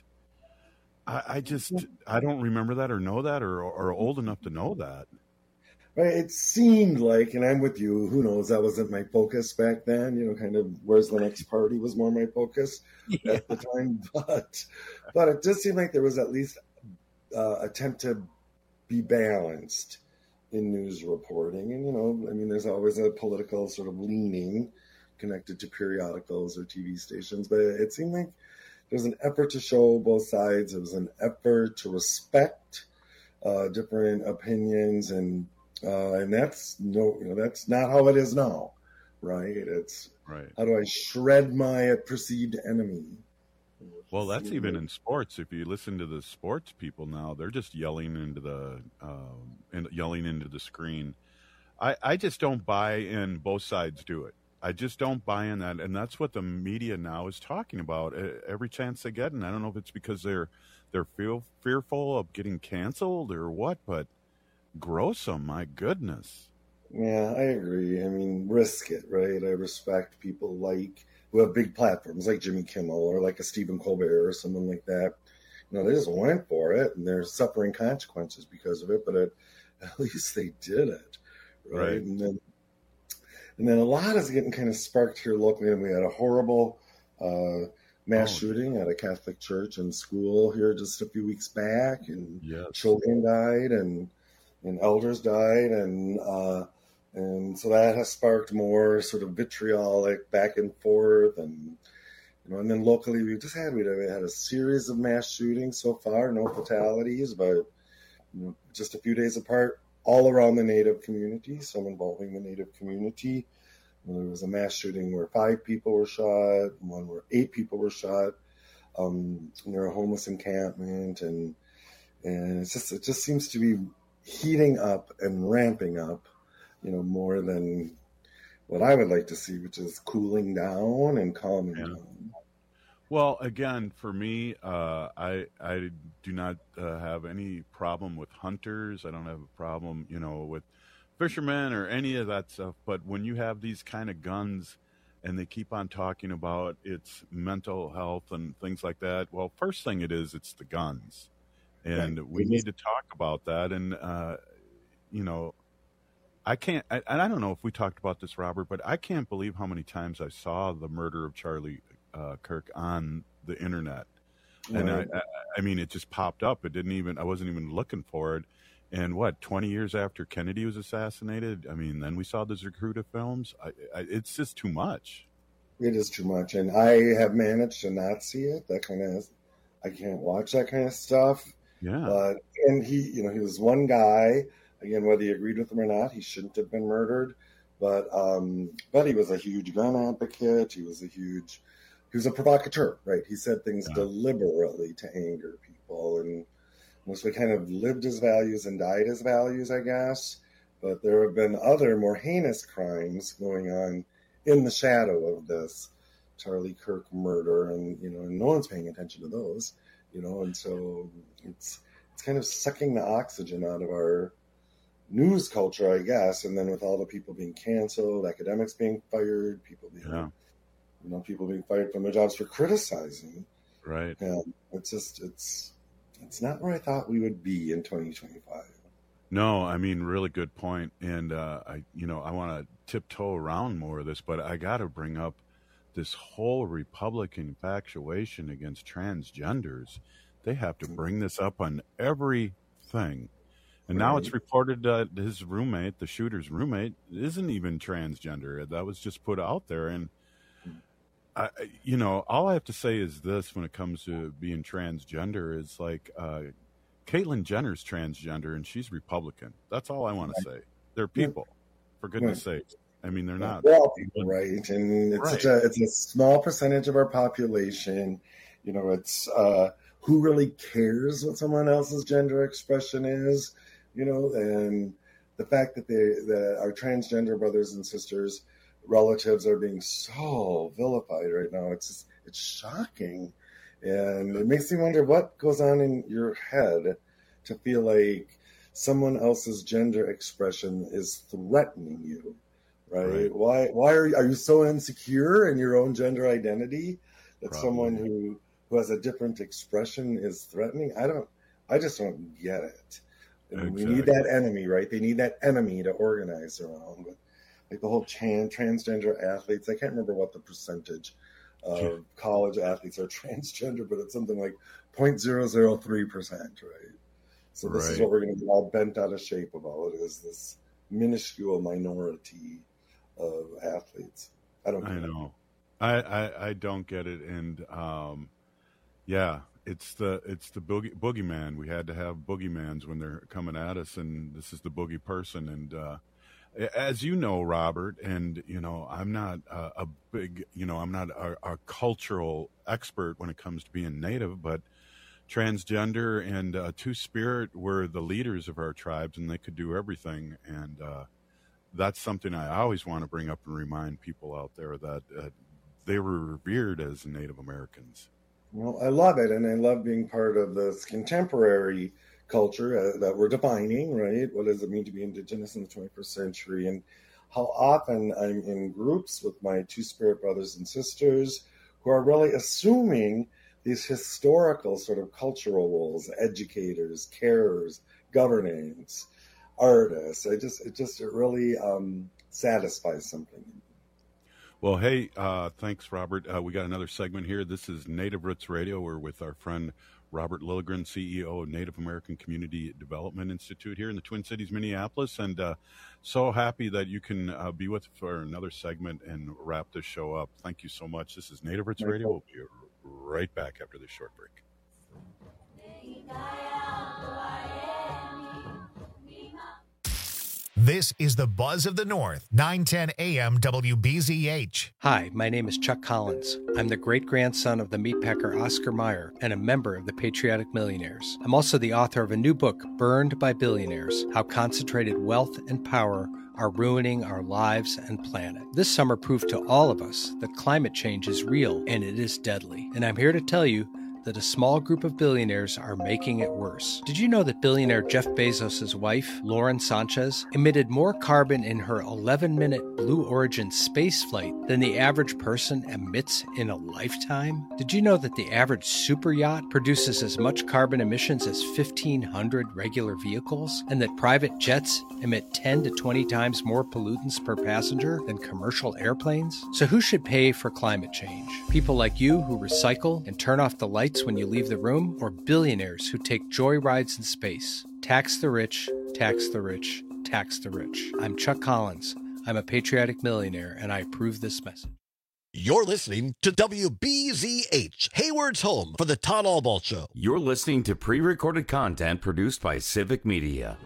S15: I, I just, I don't remember that or know that or or old enough to know that.
S23: Right, it seemed like, and I'm with you, who knows, that wasn't my focus back then, you know, kind of where's the next party was more my focus yeah. at the time. But but it did seem like there was at least uh, attempt to be balanced in news reporting. And, you know, I mean, there's always a political sort of leaning connected to periodicals or T V stations. But it seemed like there was an effort to show both sides. It was an effort to respect uh, different opinions and Uh, and that's no, you know, that's not how it is now, right? It's
S15: right.
S23: How do I shred my perceived enemy?
S15: Well, that's even in sports. If you listen to the sports people now, they're just yelling into the um, and yelling into the screen. I, I just don't buy in. Both sides do it. I just don't buy in that, and that's what the media now is talking about every chance they get. And I don't know if it's because they're they're feel fearful of getting canceled or what, but. Grossum, my goodness.
S23: Yeah, I agree. I mean, risk it, right? I respect people like who have big platforms like Jimmy Kimmel or like a Stephen Colbert or someone like that. You know, they just went for it and they're suffering consequences because of it, but it, at least they did it, right?
S15: right?
S23: And then, and then a lot is getting kind of sparked here locally. And we had a horrible uh, mass oh. shooting at a Catholic church and school here just a few weeks back, and
S15: yes.
S23: children died and. And elders died, and uh, and so that has sparked more sort of vitriolic back and forth, and you know, and then locally we just had we had a series of mass shootings so far, no fatalities, but you know, just a few days apart, all around the Native community, some involving the Native community. And there was a mass shooting where five people were shot, one where eight people were shot um, near a homeless encampment, and and it's just it just seems to be heating up and ramping up, you know, more than what I would like to see, which is cooling down and calming yeah. down.
S15: Well, again, for me, uh, I I do not uh, have any problem with hunters. I don't have a problem, you know, with fishermen or any of that stuff. But when you have these kind of guns and they keep on talking about its mental health and things like that, well, first thing it is, it's the guns. And right. we need to talk about that. And, uh, you know, I can't, I, and I don't know if we talked about this, Robert, but I can't believe how many times I saw the murder of Charlie uh, Kirk on the internet. Right. And I, I, I mean, it just popped up. It didn't even, I wasn't even looking for it. And what, twenty years after Kennedy was assassinated? I mean, then we saw the Zapruder films. I, I, it's just too much.
S23: It is too much. And I have managed to not see it. That kind of, I can't watch that kind of stuff.
S15: Yeah.
S23: But, and he, you know, he was one guy, again, whether you agreed with him or not, he shouldn't have been murdered. But, um, but he was a huge gun advocate. He was a huge, he was a provocateur, right? He said things yeah. deliberately to anger people, and mostly kind of lived his values and died his values, I guess. But there have been other more heinous crimes going on in the shadow of this Charlie Kirk murder, and, you know, and no one's paying attention to those. You know, and so it's it's kind of sucking the oxygen out of our news culture, I guess. And then with all the people being canceled, academics being fired, people being,
S15: Yeah.
S23: you know, people being fired from their jobs for criticizing.
S15: Right.
S23: And it's just, it's, it's not where I thought we would be in twenty twenty-five.
S15: No, I mean, really good point. And, uh, I, you know, I want to tiptoe around more of this, but I got to bring up this whole Republican infatuation against transgenders. They have to bring this up on everything. And now it's
S23: Right.
S15: reported that his roommate, the shooter's roommate, isn't even transgender. That was just put out there. And, I, I- you know, all I have to say is this when it comes to being transgender is like, uh, Caitlyn Jenner's transgender and she's Republican. That's all I want to say. They're people, for goodness sake. I mean, they're not.
S23: We're all people, right? And it's such a it's a small percentage of our population. You know, it's uh, who really cares what someone else's gender expression is. You know, and the fact that they that our transgender brothers and sisters, relatives are being so vilified right now. It's just, it's shocking, and it makes me wonder what goes on in your head to feel like someone else's gender expression is threatening you. Right?
S15: Right.
S23: Why? Why are you, are you so insecure in your own gender identity that
S15: Probably.
S23: someone who who has a different expression is threatening? I don't. I just don't get it. And we need
S15: Exactly.
S23: that enemy, right? They need that enemy to organize around. But like the whole trans transgender athletes, I can't remember what the percentage of college athletes are transgender, but it's something like zero point zero zero three percent, right? So this is
S15: Right.
S23: what we're going to get all bent out of shape about, is this minuscule minority of athletes. I don't
S15: I
S23: get it.
S15: know. I, I, I don't get it. And, um, yeah, it's the, it's the boogie, boogeyman. We had to have boogeymans when they're coming at us, and this is the boogie person. And, uh, as you know, Robert, and, you know, I'm not a, a big, you know, I'm not a, a cultural expert when it comes to being Native, but transgender and uh, Two-Spirit were the leaders of our tribes, and they could do everything. And uh, that's something I always want to bring up and remind people out there that uh, they were revered as Native Americans.
S23: Well, I love it, and I love being part of this contemporary culture uh, that we're defining, right? What does it mean to be Indigenous in the twenty-first century? And how often I'm in groups with my Two-Spirit brothers and sisters who are really assuming these historical sort of cultural roles: educators, carers, governance, artists. I just, it just, it really um, satisfies something.
S15: Well, hey, uh, thanks, Robert. Uh, we got another segment here. This is Native Roots Radio. We're with our friend Robert Lilligren, C E O of Native American Community Development Institute here in the Twin Cities, Minneapolis. And uh, so happy that you can uh, be with us for another segment and wrap this show up. Thank you so much. This is Native Roots Radio. We'll be right back after this short break.
S1: This is the Buzz of the North, nine ten A M W B Z H.
S4: Hi, my name is Chuck Collins. I'm the great-grandson of the meatpacker Oscar Mayer and a member of the Patriotic Millionaires. I'm also the author of a new book, Burned by Billionaires: How Concentrated Wealth and Power Are Ruining Our Lives and Planet. This summer proved to all of us that climate change is real and it is deadly. And I'm here to tell you that a small group of billionaires are making it worse. Did you know that billionaire Jeff Bezos' wife, Lauren Sanchez, emitted more carbon in her eleven-minute Blue Origin space flight than the average person emits in a lifetime? Did you know that the average super yacht produces as much carbon emissions as fifteen hundred regular vehicles, and that private jets emit ten to twenty times more pollutants per passenger than commercial airplanes? So who should pay for climate change? People like you who recycle and turn off the lights when you leave the room, or billionaires who take joy rides in space? Tax the rich, tax the rich, tax the rich. I'm Chuck Collins. I'm a patriotic millionaire, and I approve this message.
S7: You're listening to W B Z H, Hayward's home for the Todd Allball Show.
S3: You're listening to pre-recorded content produced by Civic Media.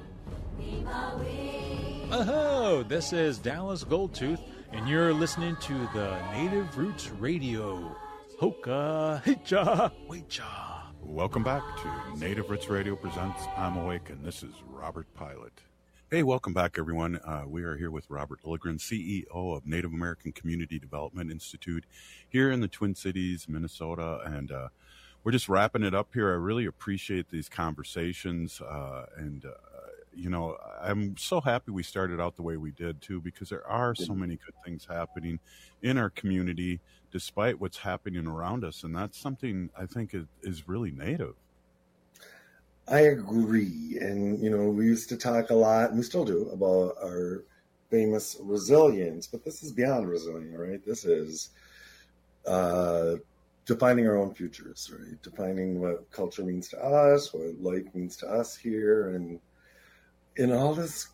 S10: Oh, this is Dallas Goldtooth, and you're listening to the Native Roots Radio. Hoka, hicha, wecha.
S15: Welcome back to Native Roots Radio presents I'm Awake, and this is Robert Pilot. Hey, welcome back, everyone. Uh, we are here with Robert Lilligren, C E O of Native American Community Development Institute here in the Twin Cities, Minnesota, and uh, we're just wrapping it up here. I really appreciate these conversations, uh, and uh, you know, I'm so happy we started out the way we did too, because there are so many good things happening in our community, despite what's happening around us, and that's something I think is, is really Native.
S23: I agree, and you know, we used to talk a lot, and we still do, about our famous resilience, but this is beyond resilient, right? This is uh, defining our own futures, right? Defining what culture means to us, what life means to us here, and in all this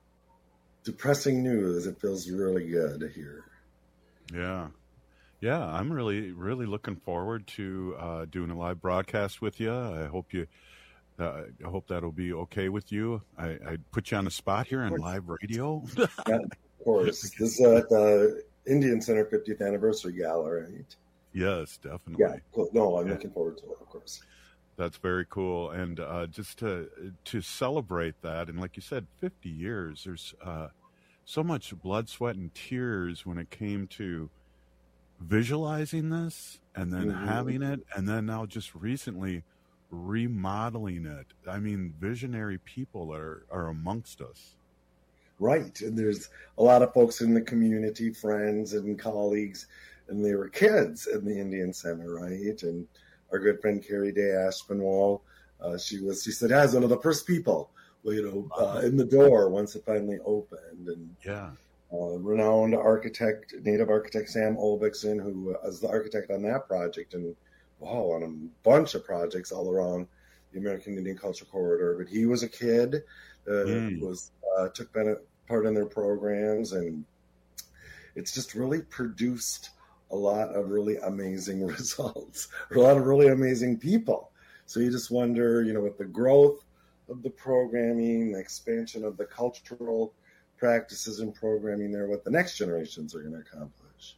S23: depressing news, it feels really good to hear.
S15: Yeah. Yeah, I'm really, really looking forward to uh, doing a live broadcast with you. I hope you, uh, I hope that'll be okay with you. I, I put you on the spot here on live radio.
S23: Yeah, of course. This is at the Indian Center fiftieth Anniversary Gala, right?
S15: Yes, definitely.
S23: Yeah, cool. No, I'm
S15: yeah.
S23: looking forward to it, of course.
S15: That's very cool. And uh, just to to celebrate that, and like you said, fifty years, there's uh, so much blood, sweat, and tears when it came to visualizing this and then
S23: Mhm.
S15: having it, and then now just recently remodeling it. I mean, visionary people are, are amongst us.
S23: Right. And there's a lot of folks in the community, friends and colleagues, and they were kids in the Indian Center, right? And our good friend Carrie Day Aspinwall, uh, she was, she said, as one of the first people, you know, uh, in the door once it finally opened. And
S15: Yeah.
S23: uh, renowned architect, Native architect Sam Olvixson, who was the architect on that project, and wow, on a bunch of projects all around the American Indian Culture Corridor. But he was a kid, uh,
S15: Mm.
S23: was uh, took part in their programs, and it's just really produced a lot of really amazing results, a lot of really amazing people. So you just wonder, you know, with the growth of the programming, the expansion of the cultural practices and programming there, what the next generations are going to accomplish.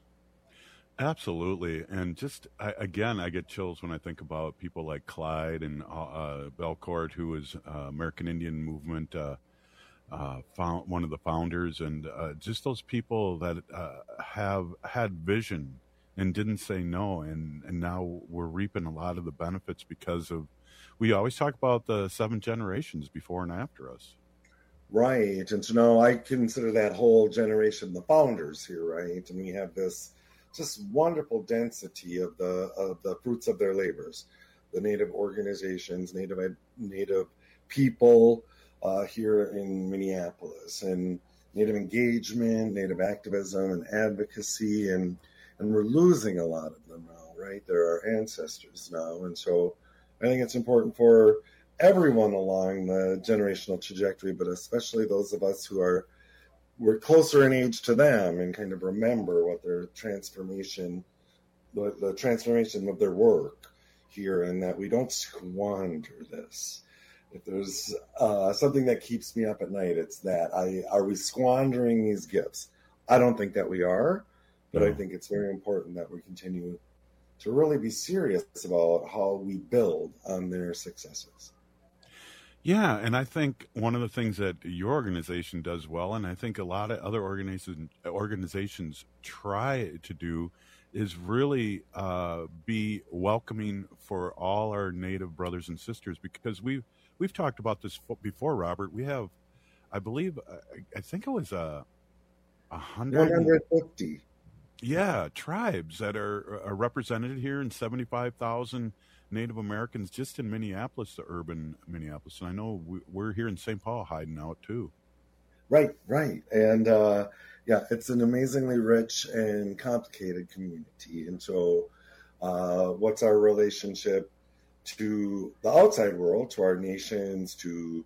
S15: Absolutely. And just, I, again, I get chills when I think about people like Clyde and uh, Belcourt, who was uh, American Indian Movement, uh, uh, found, one of the founders, and uh, just those people that uh, have had vision and didn't say no. And, and now we're reaping a lot of the benefits because of, we always talk about the seven generations before and after us.
S23: Right. And so now I consider that whole generation the founders here, right? And we have this just wonderful density of the of the fruits of their labors, the Native organizations, Native Native people uh, here in Minneapolis, and Native engagement, Native activism, and advocacy, and and we're losing a lot of them now, right? They're our ancestors now, and so I think it's important for everyone along the generational trajectory, but especially those of us who are we're closer in age to them and kind of remember what their transformation, the, the transformation of their work here, and that we don't squander this. If there's uh, something that keeps me up at night, it's that. I are we squandering these gifts? I don't think that we are, but I think it's very important that we continue to really be serious about how we build on their successes.
S15: Yeah, and I think one of the things that your organization does well, and I think a lot of other organizations organizations try to do, is really uh, be welcoming for all our Native brothers and sisters. Because we've we've talked about this before, Robert. We have, I believe, I, I think it was a a hundred
S23: one hundred fifty.
S15: Yeah, tribes that are, are represented here, in seventy-five thousand Native Americans just in Minneapolis, the urban Minneapolis. And I know we, we're here in Saint Paul hiding out too.
S23: Right, right. And uh, yeah, it's an amazingly rich and complicated community. And so uh, what's our relationship to the outside world, to our nations, to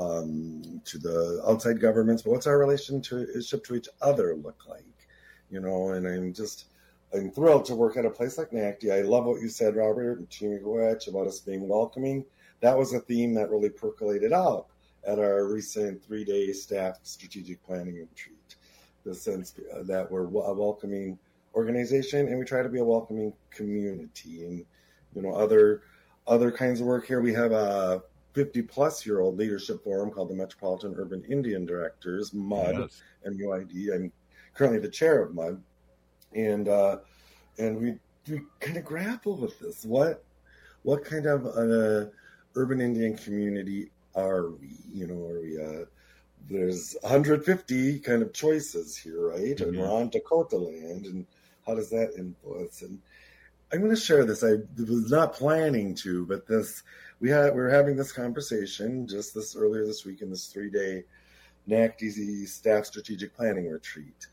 S23: um, to the outside governments, but what's our relationship to each other look like? You know, and I'm just, I'm thrilled to work at a place like N A C D. I love what you said, Robert, and Chimiwech, about us being welcoming. That was a theme that really percolated out at our recent three-day staff strategic planning retreat. The sense that we're a welcoming organization, and we try to be a welcoming community. And, you know, other other kinds of work here. We have a fifty-plus-year-old leadership forum called the Metropolitan Urban Indian Directors, MUD,
S15: Yes.
S23: M U I D. I'm currently the chair of MUD. And uh, and we we kind of grapple with this. What what kind of uh, urban Indian community are we? You know, are we? Uh, there's one hundred fifty kind of choices here, right? Mm-hmm. And we're on Dakota land, and how does that influence? And I'm going to share this. I was not planning to, but this we had we were having this conversation just this earlier this week in this three day N A C D Z staff strategic planning retreat.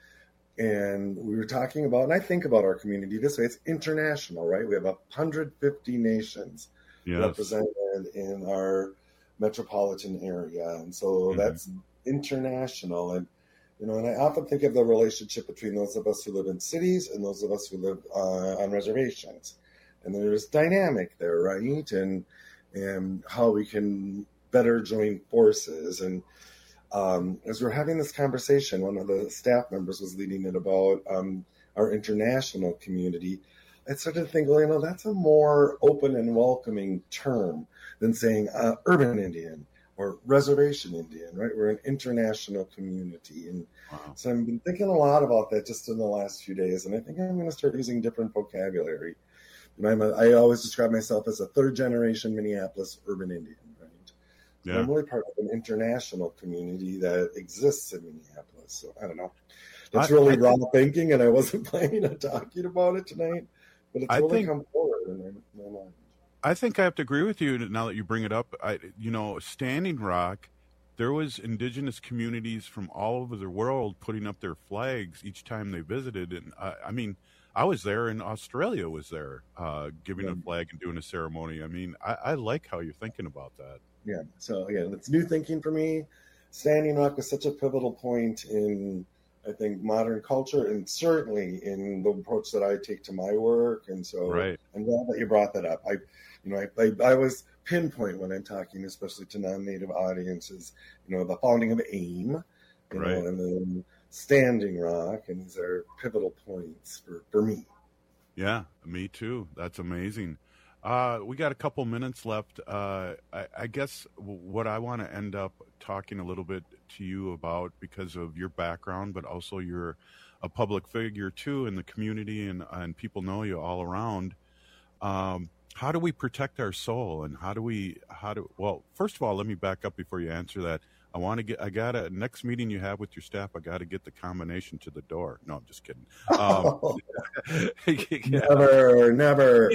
S23: And we were talking about, and I think about our community this way, it's international, right? We have one hundred fifty nations yes. represented in our metropolitan area. And so mm-hmm. that's international. And, you know, and I often think of the relationship between those of us who live in cities and those of us who live uh, on reservations. And there's dynamic there, right? And, and how we can better join forces. And, Um, as we're having this conversation, one of the staff members was leading it about um, our international community. I started to think, well, you know, that's a more open and welcoming term than saying uh, urban Indian or reservation Indian, right? We're an international community. And wow. so I've been thinking a lot about that just in the last few days. And I think I'm going to start using different vocabulary. And I'm a, I always describe myself as a third generation Minneapolis urban Indian. Yeah. I'm really part of an international community that exists in Minneapolis. So I don't know. It's I, really I raw think, thinking, and I wasn't planning on talking about it tonight, but it's I really think, come forward in my, my mind.
S15: I think I have to agree with you now that you bring it up. I, you know, Standing Rock, there was indigenous communities from all over the world putting up their flags each time they visited. And I, I mean, I was there, and Australia was there uh, giving yeah. a flag and doing a ceremony. I mean, I, I like how you're thinking about that.
S23: Yeah. So again, it's new thinking for me. Standing Rock was such a pivotal point in, I think, modern culture, and certainly in the approach that I take to my work. And so
S15: right.
S23: I'm glad that you brought that up. I, you know, I, I, I always pinpoint when I'm talking, especially to non-native audiences, you know, the founding of AIM, you
S15: right.
S23: know, and then Standing Rock, and these are pivotal points for, for me.
S15: Yeah, me too. That's amazing. Uh, we got a couple minutes left. Uh, I, I guess w- what I want to end up talking a little bit to you about, because of your background, but also you're a public figure too in the community, and, and people know you all around. Um, how do we protect our soul, and how do we, how do, well, first of all, let me back up before you answer that. I want to get, I got to, next meeting you have with your staff, I got to get the combination to the door. No, I'm just kidding. Um,
S23: never, never.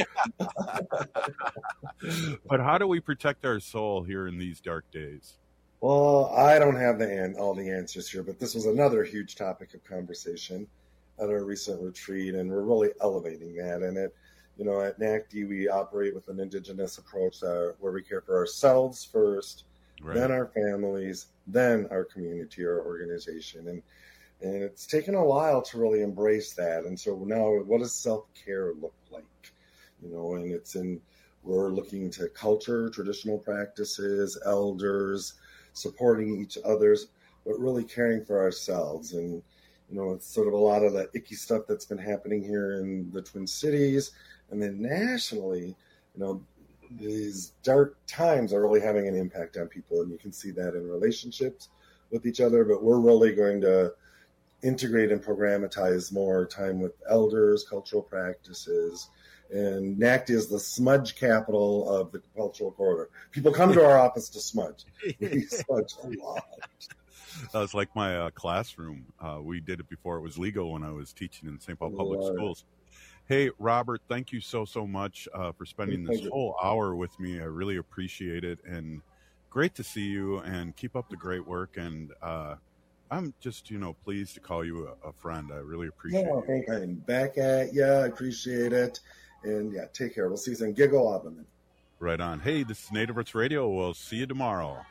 S15: But how do we protect our soul here in these dark days?
S23: Well, I don't have the an- all the answers here, but this was another huge topic of conversation at our recent retreat, and we're really elevating that. And it, you know, at N A C D, we operate with an indigenous approach uh, where we care for ourselves first, right. then our families, then our community or organization. And and it's taken a while to really embrace that. And so now what does self-care look like? You know, and it's in, we're looking to culture, traditional practices, elders, supporting each other's, but really caring for ourselves. And, you know, it's sort of a lot of the icky stuff that's been happening here in the Twin Cities. And then nationally, you know, these dark times are really having an impact on people, and you can see that in relationships with each other. But we're really going to integrate and programatize more time with elders, cultural practices. And N A C D is the smudge capital of the cultural corridor. People come to our office to smudge. We smudge a lot.
S15: That was like my uh, classroom. Uh, we did it before it was legal when I was teaching in Saint Paul Public
S23: Lord.
S15: Schools. Hey, Robert, thank you so, so much uh, for spending this whole hour with me. I really appreciate it. And great to see you, and keep up the great work. And uh, I'm just, you know, pleased to call you a, a friend. I really appreciate
S23: no,
S15: it.
S23: I'm back at you. I appreciate it. And yeah, take care. We'll see you soon. Giggle Oberman.
S15: Right on. Hey, this is Native Roots Radio. We'll see you tomorrow.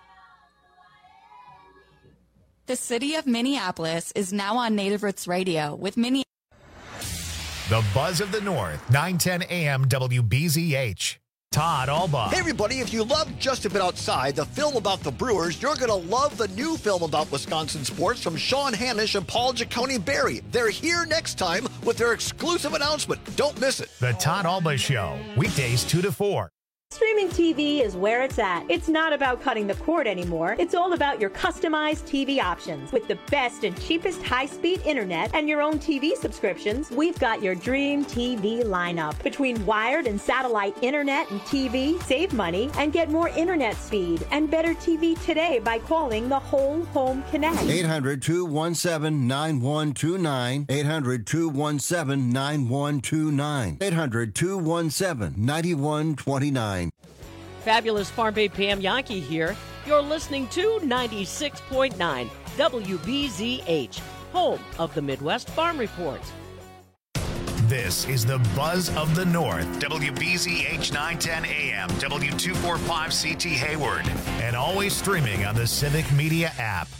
S29: The city of Minneapolis is now on Native Roots Radio with Minneapolis.
S1: The Buzz of the North, nine ten a.m. W B Z H. Todd Albaugh.
S7: Hey, everybody, if you love Just a Bit Outside, the film about the Brewers, you're going to love the new film about Wisconsin sports from Sean Hanisch and Paul Giacone Barry. They're here next time with their exclusive announcement. Don't miss it.
S1: The Todd Albaugh Show, weekdays two to four.
S2: Streaming T V is where it's at. It's not about cutting the cord anymore. It's all about your customized T V options. With the best and cheapest high-speed internet and your own T V subscriptions, we've got your dream T V lineup. Between wired and satellite internet and T V, save money and get more internet speed and better T V today by calling the Whole Home Connect.
S5: eight hundred, two one seven, nine one two nine. eight hundred, two one seven, nine one two nine. eight hundred, two one seven, nine one two nine.
S27: Fabulous Farm Babe Pam Yankee here. You're listening to ninety-six point nine W B Z H, home of the Midwest Farm Report.
S1: This is the Buzz of the North, W B Z H nine ten A M, W two forty-five C T Hayward, and always streaming on the Civic Media app.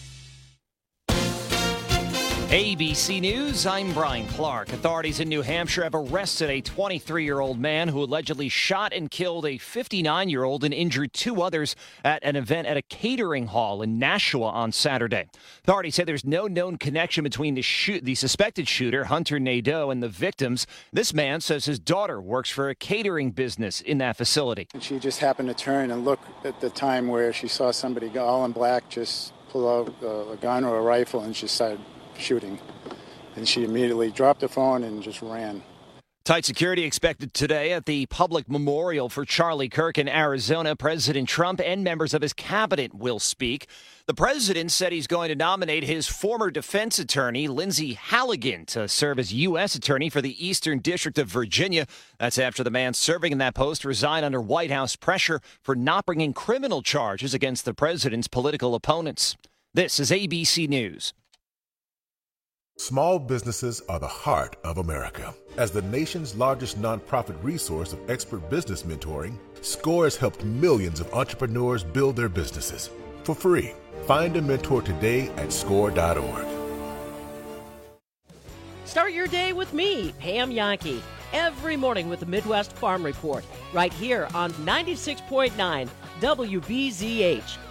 S12: A B C News, I'm Brian Clark. Authorities in New Hampshire have arrested a twenty-three-year-old man who allegedly shot and killed a fifty-nine-year-old and injured two others at an event at a catering hall in Nashua on Saturday. Authorities say there's no known connection between the, shoot, the suspected shooter, Hunter Nadeau, and the victims. This man says his daughter works for a catering business in that facility.
S14: And she just happened to turn and look at the time where she saw somebody all in black just pull out a gun or a rifle and just started shooting, and she immediately dropped the phone and just ran.
S12: Tight security expected today at the public memorial for Charlie Kirk in Arizona. President Trump and members of his cabinet will speak. The president said he's going to nominate his former defense attorney, Lindsey Halligan, to serve as U S attorney for the Eastern District of Virginia. That's after the man serving in that post resigned under White House pressure for not bringing criminal charges against the president's political opponents. This is A B C News.
S17: Small businesses are the heart of America. As the nation's largest nonprofit resource of expert business mentoring, SCORE has helped millions of entrepreneurs build their businesses for free. Find a mentor today at score dot org.
S27: Start your day with me, Pam Yankee, every morning with the Midwest Farm Report, right here on ninety-six point nine W B Z H.